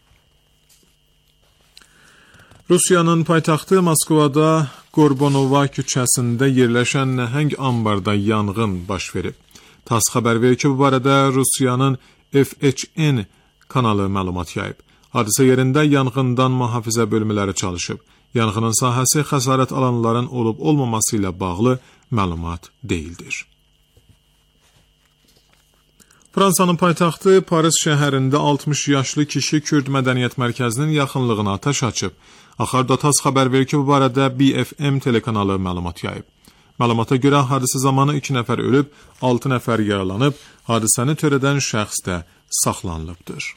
[SPEAKER 4] Rusiyanın paytaxtı Moskvada Gorbonova küçəsində yerləşən nəhəng ambarda yanğın baş verib. TASS xəbər verir ki, bu barədə Rusiyanın FHN kanalı məlumat yayıb. Hadisə yerində yanğından mühafizə bölmələri çalışıb. Yanğının sahəsi xəsarət alanların olub-olmaması ilə bağlı məlumat deyildir. Fransanın paytaxtı Paris şəhərində 60 yaşlı kişi Kürd Mədəniyyət Mərkəzinin yaxınlığına atəş açıb. Axarda TASS xəbər verir ki, bu barədə BFM telekanalı məlumat yayıb. Məlumata görə hadisə zamanı 2 nəfər ölüb, 6 nəfər yaralanıb, hadisəni törədən şəxs də saxlanılıbdır.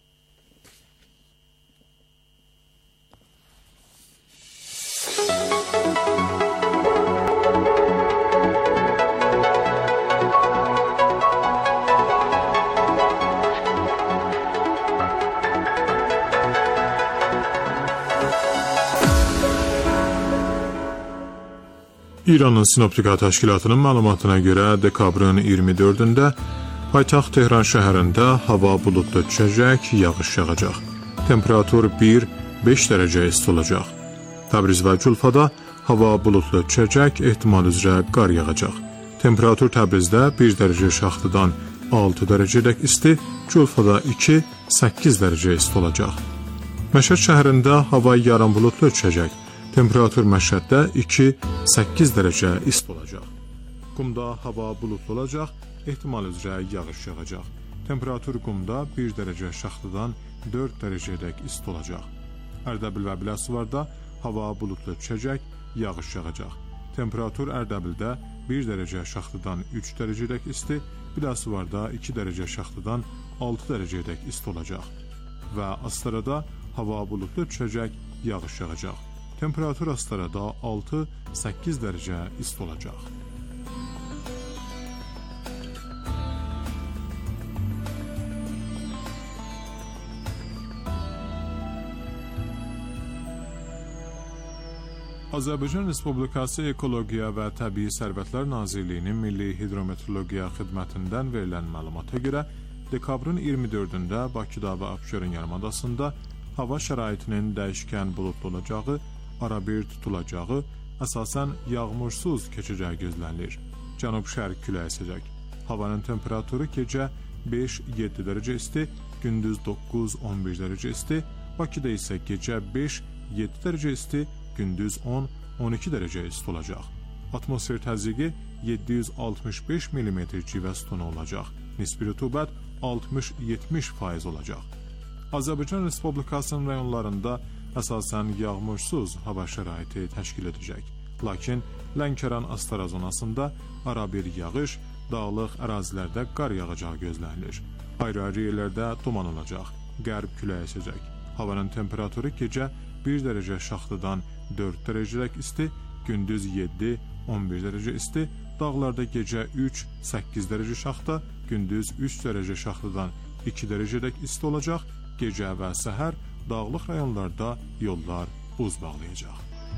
[SPEAKER 4] İranın Sinoptika Təşkilatının məlumatına görə dekabrın 24-də paytaxt Tehran şəhərində hava buludlu düşəcək, yağış yağacaq. Temperatur 1-5 dərəcə isti olacaq. Təbriz və Culfada hava buludlu düşəcək, ehtimal üzrə qar yağacaq. Temperatur Təbrizdə 1 dərəcə şaxtadan 6 dərəcədək isti, Culfada 2-8 dərəcə isti olacaq. Məşəd şəhərində hava yarım buludlu düşəcək. Temperatur Məşəddə 2-8 dərəcə isti olacaq. Qumda hava buludlu olacaq, ehtimal üzrə yağış yağacaq. Temperatur Qumda 1 dərəcə Şaxtadan 4 dərəcədək isti olacaq. Ərdəbil və Biləsuvarda hava buludlu düşəcək, yağış yağacaq. Temperatur Ərdəbildə 1 dərəcə Şaxtadan 3 dərəcədək isti, Biləsuvarda 2 dərəcə Şaxtadan 6 dərəcədək isti olacaq. Və Astarada hava buludlu düşəcək, yağış yağacaq. Temperatur Astarada 6-8 dərəcə isti olacaq. Azərbaycan Respublikası Ekologiya və Təbii Sərvətlər Nazirliyinin Milli Hidrometeorologiya Xidmətindən verilən məlumata görə dekabrın 24-də Bakıda və Abşeron yarımadasında hava şəraitinin dəyişkən buludlu olacağı, arabir tutulacağı, əsasən yağmursuz keçəcəyi gözlənilir. Cənub-şərq küləyi əsəcək. Havanın temperaturu gecə 5-7 dərəcə isti, gündüz 9-11 dərəcə isti, Bakıda isə gecə 5-7 dərəcə isti, gündüz 10-12 dərəcə isti olacaq. Atmosfer təzyiqi 765 mm civə sütunu olacaq. Nisbi rütubət 60-70% olacaq. Azərbaycan Respublikasının rayonlarında əsasən yağmursuz hava şəraiti təşkil edəcək. Lakin Lənkəran-Astara zonasında arabir yağış, dağlıq ərazilərdə qar yağacağı gözlənilir. Ayrı-ayrı yerlərdə duman olacaq, qərb küləyi əsəcək. Havanın temperaturu gecə 1 dərəcə Şaxtadan 4 dərəcədək isti, gündüz 7-11 dərəcə isti, dağlarda gecə 3-8 dərəcə Şaxta, gündüz 3 dərəcə Şaxtadan 2 dərəcədək isti olacaq, gecə və səhər dağlıq rayonlarda yollar buz bağlayacaq.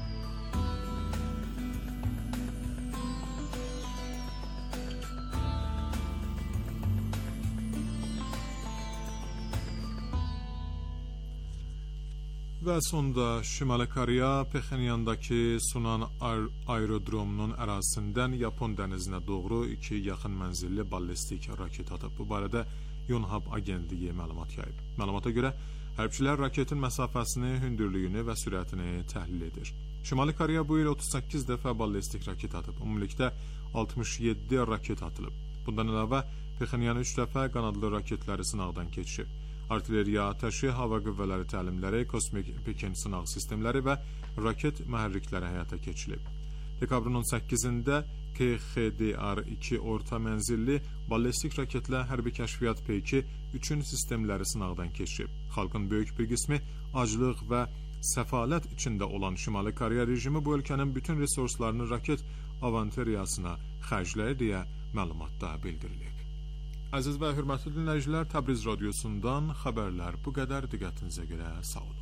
[SPEAKER 4] Və sonda Şimali Koreya Pxenyandakı Sunan aerodromunun ərazisindən Yapon dənizinə doğru 2 yaxın mənzilli ballistik raket atıb. Bu barədə Yonhap agentliyi məlumat yayıb. Məlumata görə hərbçilər raketin məsafəsini, hündürlüyünü və sürətini təhlil edir. Şimali Koreya bu il 38 dəfə ballistik raket atıb. Ümumilikdə 67 raket atılıb. Bundan əlavə Pxenyan 3 dəfə qanadlı raketləri sınaqdan keçirib. Artilleriya atəşi, hava qüvvələri təlimləri, kosmik Pekin sınaq sistemləri və raket mühərrikləri həyata keçirilib. Dekabrın 18-də KXDR-2 orta mənzilli ballistik raketlə hərbi kəşfiyyat peyki 3-ün sistemləri sınaqdan keçirib. Xalqın böyük bir qismi aclıq və səfalət içində olan Şimali Koreya rejimi bu ölkənin bütün resurslarını raket avanteriyasına xərclər deyə məlumatda bildirilib. Əziz və hörmətli dinləyicilər, Təbriz radiosundan xəbərlər bu qədər. Diqqətinizə görə sağ olun.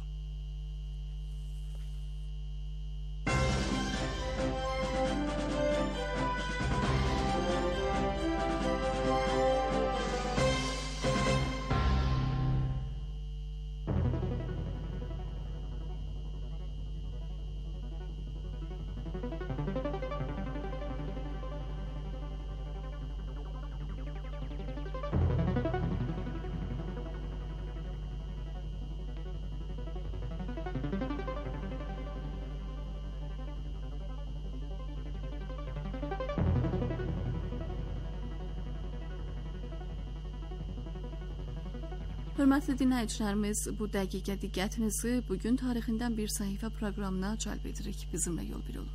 [SPEAKER 1] Hörmətli dinləyicilərimiz, bu dəqiqə diqqətinizi bugün tarixindən bir səhifə proqramına cəlb edirik. Bizimlə yol bir olun.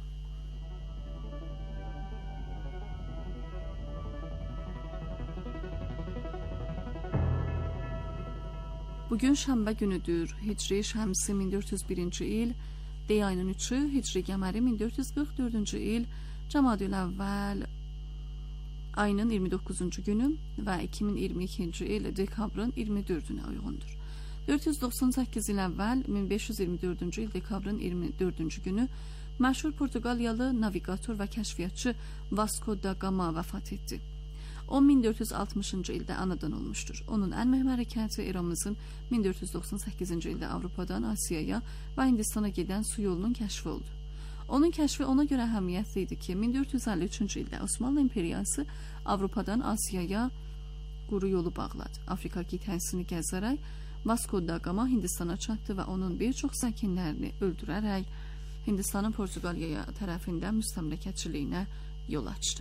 [SPEAKER 1] Bugün şənbə günüdür. Hicri şəmsi 1401-ci il, D ayının 3-ü, Hicri qəməri 1444-cü il, Cəmadül əvvəl ayının 29-cu günü və 2022-ci il dekabrın 24-ünə uyğundur. 498 il əvvəl 1524-cü il dekabrın 24-cü günü məşhur Portuqaliyalı navigator və kəşfiyyatçı Vasco da Gama vəfat etdi. O 1460-cı ildə anadan olmuşdur. Onun ən mühüm hərəkəti eramızın 1498-ci ildə Avropadan Asiyaya və Hindistana gedən su yolunun kəşfi oldu. Onun kəşfi ona görə əhəmiyyətli idi ki, 1453-cü ildə Osmanlı İmperiyası Avropadan Asiyaya quru yolu bağladı. Afrika qitəsini gəzərək Vasco da Gama Hindistana çatdı və onun bir çox sakinlərini öldürərək Hindistanın Portuqaliya tərəfindən müstəmləkəçiliyinə yol açdı.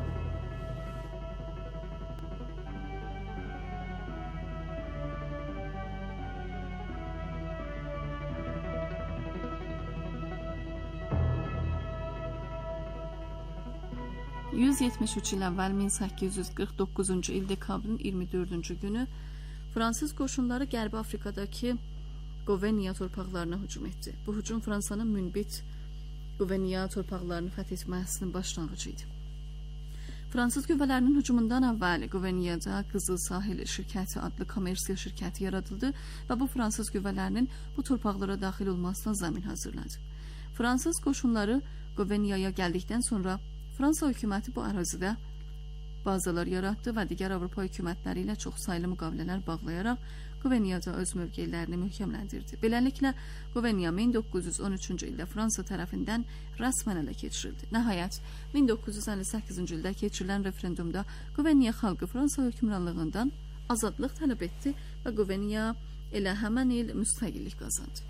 [SPEAKER 1] ...173 il əvvəl 1849-cu il dekabrın 24-cü günü Fransız qoşunları Qərbi Afrikadakı Qoveniya torpaqlarına hücum etdi. Bu hücum Fransanın münbit Qoveniya torpaqlarını fəth etməsinin başlanğıcı idi. Fransız qüvvələrinin hücumundan əvvəl Qoveniyada Qızıl Sahil şirkəti adlı kommersiya şirkəti yaradıldı və bu Fransız qüvvələrinin bu torpaqlara daxil olmasına zəmin hazırladı. Fransız qoşunları Qoveniyaya gəldikdən sonra Fransa hökuməti bu ərazidə bazalar yaratdı və digər Avropa hökumətləri ilə çox saylı müqavilələr bağlayaraq Qoveniyada öz mövqelərini möhkəmləndirdi. Beləliklə, Qoveniya 1913-cü ildə Fransa tərəfindən rəsmən ələ keçirildi. Nəhayət, 1958-ci ildə keçirilən referendumda Qoveniya xalqı Fransa hökmranlığından azadlıq tələb etdi və Qoveniya elə həmən il müstəqillik qazandı.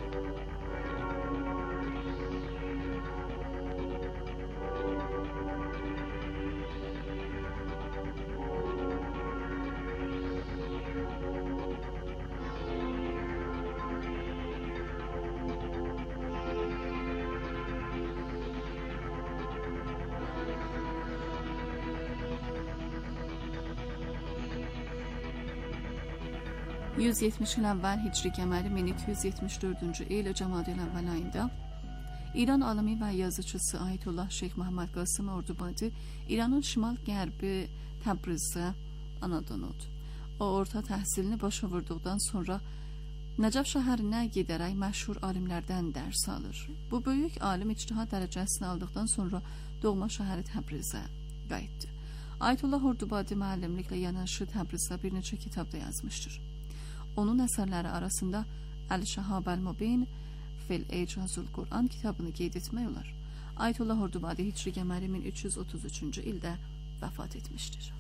[SPEAKER 1] ...170 il əvvəl Hicri qəməri 1274-cü il Cəmadil əvvəl ayında İran alimi və yazıcısı Ayətullah Şeyx Məhəmməd Qasım Ordubadi İranın şimal-qərbi Təbrizdə anadan oldu. O, orta təhsilini başa vurduqdan sonra Nəcəf şəhərinə gedərək məşhur alimlərdən dərs alır. Bu böyük alim ictihad dərəcəsini aldıqdan sonra doğma şəhəri Təbrizə qayıtdı. Ayətullah Ordubadi müəllimliklə yanaşı Təbrizdə bir neçə kitab da yazmışdır. Onun əsərləri arasında Əl-Şəhab Əl-Mubin Fil Ecazul Quran kitabını qeyd etmək olar. Ayətullah Ordubadi Hicri qəməri 1333-cü ildə vəfat etmişdir.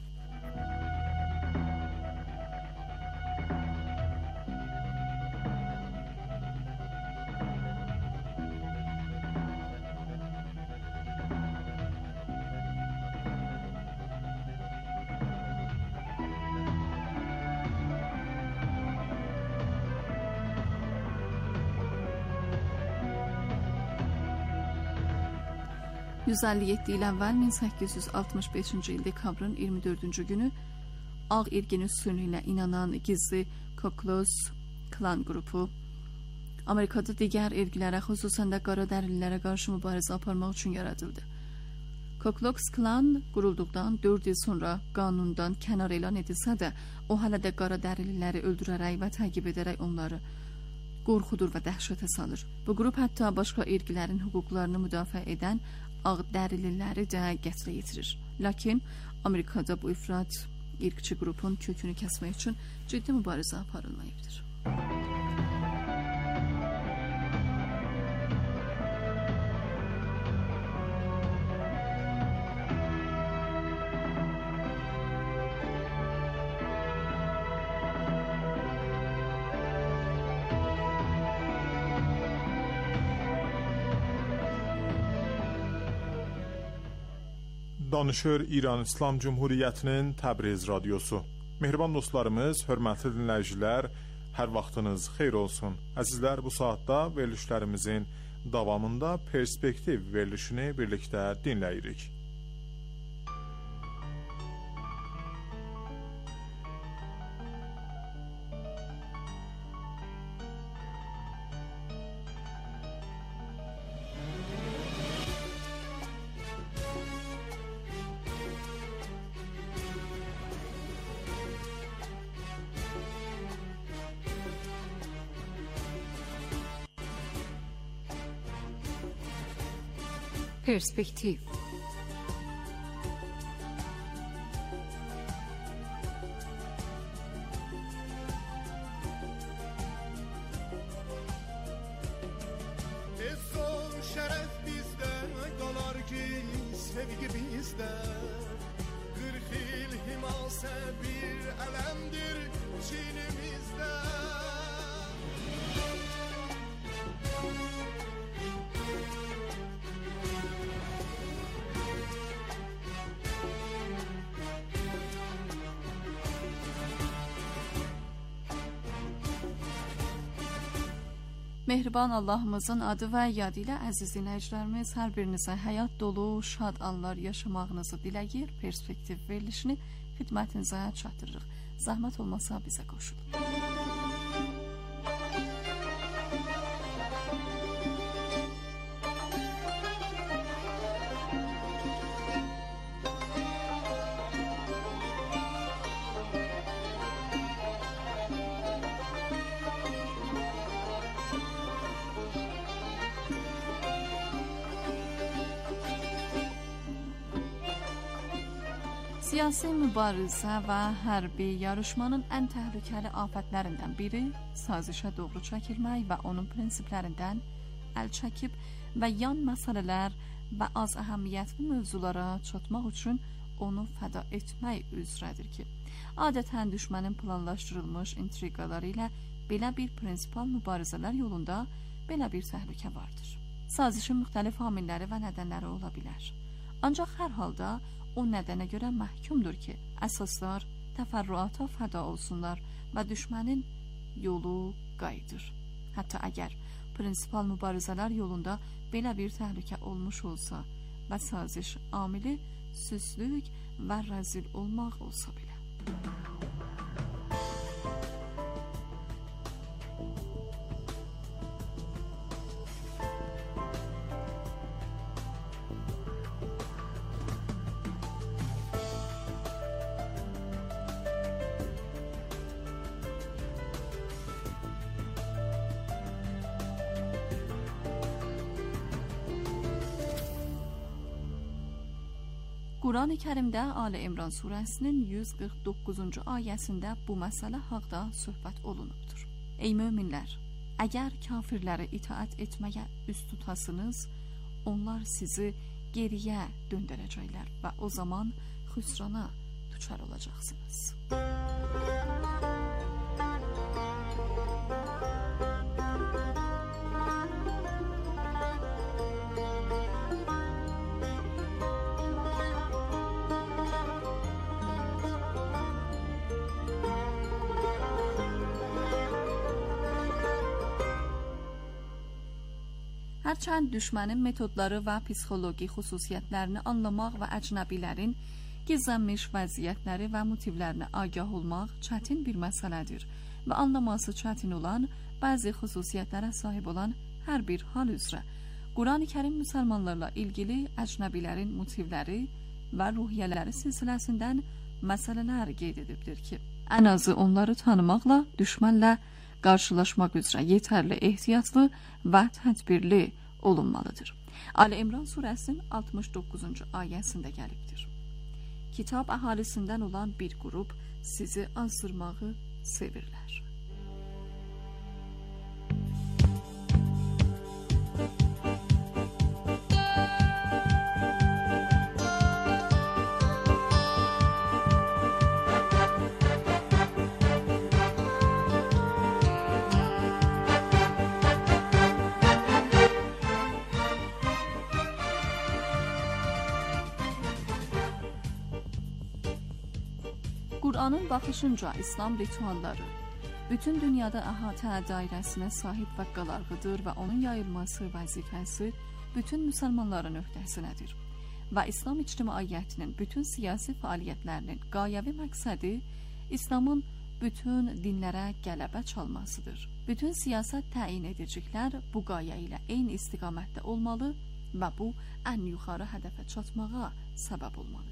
[SPEAKER 1] ...157 il əvvəl 1865-ci il dekabrın 24-cü günü Ağ İrgin üsulü ilə inanan gizli Koklos klan qrupu Amerikada digər irqilərə, xüsusən də qaradərililərə qarşı mübarizə aparmaq üçün yaradıldı. Koklos klan qurulduqdan 4 il sonra qanundan kənar elan edilsə də, o hələ də qaradərililəri öldürərək və təqib edərək onları qorxudur və dəhşətə salır. Bu qrup hətta başqa irqilərin hüquqlarını müdafiə edən Ağdərililəri də qətlə yetirir. Lakin Amerikada bu ifrat irqçi qrupun kökünü kəsmək üçün ciddi mübarizə aparılmayıbdır.
[SPEAKER 4] Danışır İran İslam Cumhuriyyətinin Təbriz radiosu. Mehriban dostlarımız, hörmətli dinləyicilər, hər vaxtınız xeyir olsun. Əzizlər, bu saatda verilişlərimizin davamında perspektiv verilişini birlikdə dinləyirik.
[SPEAKER 1] Perspektiv.
[SPEAKER 3] Şərəf bizdə qalar ki, sevgi bizdə 40 il himasə bir ələmdir çinimizdə.
[SPEAKER 5] Mehriban Allahımızın adı və yadı ilə əziz dinləyicilərimiz, hər birinizə həyat dolu, şad anlar yaşamağınızı diləyir, perspektiv verilişini xidmətinizə çatdırırıq. Zəhmət olmasa bizə qoşulun. Siyasi mübarizə və hərbi yarışmanın ən təhlükəli afətlərindən biri sazişə doğru çəkilmək və onun prinsiplərindən əl çəkib və yan məsələlər və az əhəmiyyətli mövzulara çatmaq üçün onu fəda etmək üzrədir ki, adətən düşmənin planlaşdırılmış intriqaları ilə belə bir prinsipal mübarizələr yolunda belə bir təhlükə vardır. Sazişin müxtəlif amilləri və nədənləri ola bilər. Ancaq hər halda o nədənə görə məhkumdur ki, əsaslar təfərrüata fəda olsunlar və düşmənin yolu qayıdır. Hətta əgər prinsipal mübarizələr yolunda belə bir təhlükə olmuş olsa və saziş amili süslük və rəzil olmaq olsa belə. Qurani Kərimdə Ali İmran surəsinin 149-cu ayəsində bu məsələ haqda söhbət olunubdur. Ey möminlər, əgər kafirləri itaət etməyə üst tutasınız, onlar sizi geriyə döndərəcəklər və o zaman xüsrana düçar olacaqsınız. Hərçənd düşmənin metodları və psixoloji xüsusiyyətlərini anlamaq və əcnəbilərin gizlənmiş vəziyyətləri və motivlərinə agah olmaq çətin bir məsələdir və anlaması çətin olan bəzi xüsusiyyətlərə sahib olan hər bir hal üzrə Qurani Kərim müsəlmanlarla ilgili əcnəbilərin motivləri və ruhiyyələri silsiləsindən məsələlər qeyd edibdir ki, ən azı onları tanımaqla düşmənlə qarşılaşmaq üzrə yetərli ehtiyatlı və tədbirli olunmalıdır. Ali İmran surəsinin 69-cu ayəsində gəlibdir. Kitab əhalisindən olan bir qrup sizi azdırmağı sevirlər. Qur'anın baxışınca İslam ritualları bütün dünyada əhatə dairəsinə sahib və qalarğıdır və onun yayılması vəzifəsi bütün müsəlmanların öhdəsinədir. Və İslam ictimaiyyətinin bütün siyasi fəaliyyətlərinin qayəvi məqsədi İslamın bütün dinlərə qələbə çalmasıdır. Bütün siyasət təyin ediciklər bu qayə ilə eyni istiqamətdə olmalı və bu ən yuxarı hədəfə çatmağa səbəb olmalıdır.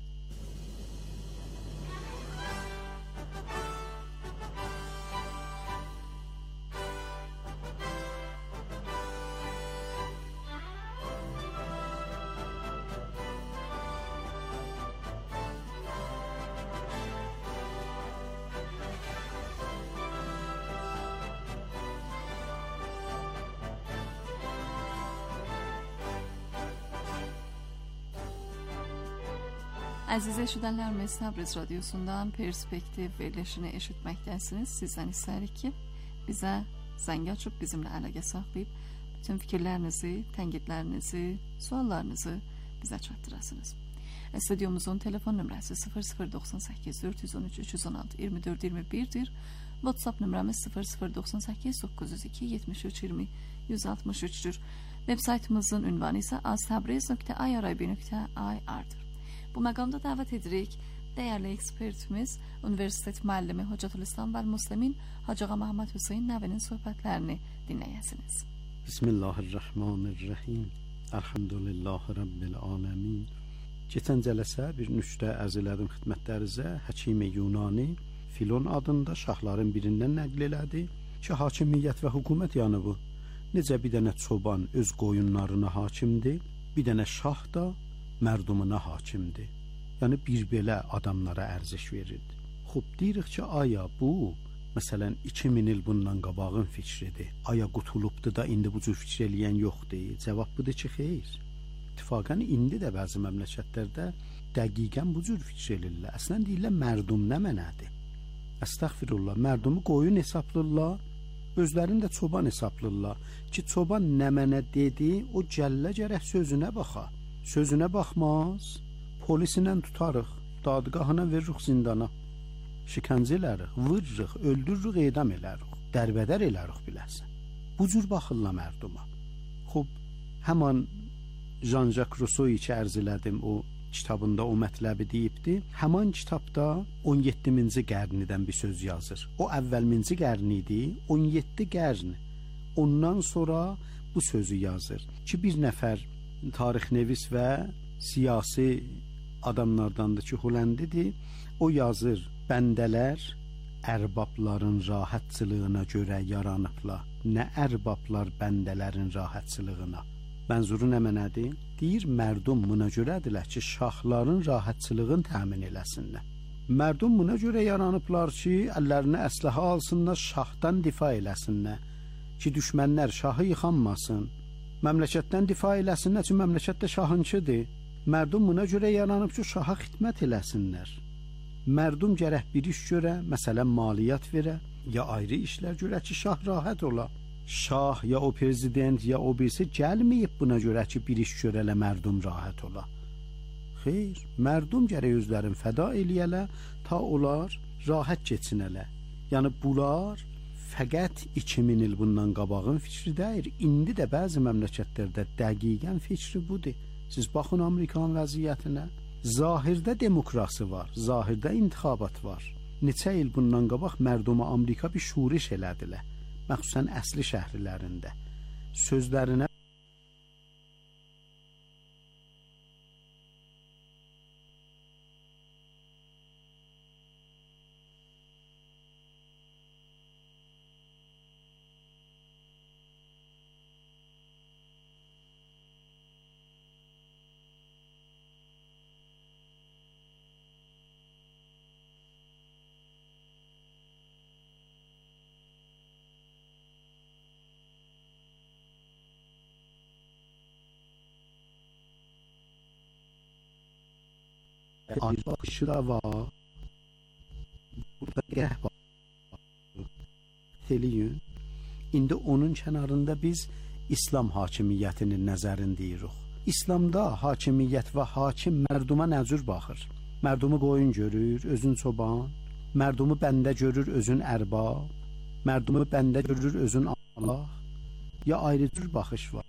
[SPEAKER 5] Əziz eşidənlərimiz, Təbriz radiosundan perspektiv verilişini eşitməkdəsiniz. Sizdən istəyirik ki, bizə zəng açıb bizimlə əlaqə saxlayıb bütün fikirlərinizi, tənqidlərinizi, suallarınızı bizə çatdırasınız. Stüdyomuzun telefon nömrəsi 0098 413 316 24 21-dir WhatsApp nömrəmiz 0098 902 73 20 163-dür. Web saytımızın ünvanı isə aztabriz.irib.ir-dır. Bu məqamda dəvət edirik dəyərli ekspertimiz, Universitet müəllimi Hocatulislam və Müslimin Hacı Ağa Məhəmməd Hüseyn Nəvinin söhbətlərini dinləyəsiniz.
[SPEAKER 9] Bismillahirrahmanirrahim. Elhamdülillahi Rabbil aləmin. Keçən cələsə bir nüsxə ərz elədim xidmətlərinizə. Həkimi Yunani Filon adında şahların birindən nəql elədi ki, hakimiyyət və hökumət yanı bu. Necə bir dənə çoban öz qoyunlarına hakimdir, bir dənə şah da mərdumuna hakimdir. Yəni bir belə adamlara ərziş verirdi. Xub deyirik ki, aya bu məsələn 2000 il bundan qabağın fikridir. Aya qutulubdu da indi bu cür fikir eləyən yoxdur. Cavab budur ki, xeyr. İttifaqən indi də bəzi məmləkətlərdə dəqiqən bu cür fikir eləyirlər. Əslən deyirlər mərdum nə mənədir? Əstəğfirullah, mərdumu qoyun hesablırlar, özlərini də çoban hesablırlar ki, çoban nə mənə dedi, o gəllə gərək sözünə baxa. Sözünə baxmaz, polisinə tutarıq, dadgahına veririk zindana. Şikəncə elərik, vırırıq, öldürürük, edam elərik, dərbədər elərik biləsən. Bu cür baxırlar mərduma. Xub, həman Jean-Jacques Rousseau-i ki, ərz elədim, o kitabında o mətləbi deyibdi. Həman kitabda 17-ci qərnidən bir söz yazır. O əvvəlminci qərni idi, 17 qərn. Ondan sonra bu sözü yazır ki, bir nəfər tarixnəvis və siyasi adamlardandır ki, Hollandidir. O yazır, bəndələr ərbabların rahatçılığına görə yaranıblar. Nə ərbablar bəndələrin rahatçılığına? Mənzuru nə mənədir? Deyir, mərdum buna görədirlər ki, şahların rahatçılığını təmin eləsinlər. Mərdum buna görə yaranıblar ki, əllərinə əsləhə alsınlar, şahdan difa eləsinlər ki, düşmənlər şahı yıxanmasın. Məmləkətdən difa eləsinlər ki, məmləkətdə şahınçıdır. Mərdum buna görə yaranıb ki, şaha xidmət eləsinlər. Mərdum gərək bir iş görə, məsələn, maliyyat verə, ya ayrı işlər görə ki, şah rahat ola. Şah ya o prezident ya o birisi gəlməyib buna görə ki, bir iş görələ mərdum rahat ola. Xeyr, mərdum gərək özlərin fəda eləyələ, ta onlar rahat keçinələ. Yəni bunlar fəqət 2000 il bundan qabağın fikri deyir. İndi də bəzi məmləkətlərdə dəqiqən fikri budur. Siz baxın Amerikanın vəziyyətinə. Zahirdə demokrasi var, zahirdə intixabat var. Neçə il bundan qabaq mərduma Amerika bir şuriş elədilər. Məxsusən əsli şəhərlərində. Sözlərinə ayrı bakışı da var. Burada gəh var. Eləyin. İndi onun kənarında biz İslam hakimiyyətinin nəzərini deyirik. İslamda hakimiyyət və hakim mərduma nə cür baxır? Mərdumu qoyun görür, özün çoban. Mərdumu bəndə görür, özün ərbab. Mərdumu bəndə görür, özün Allah. Ya ayrı cür baxış var.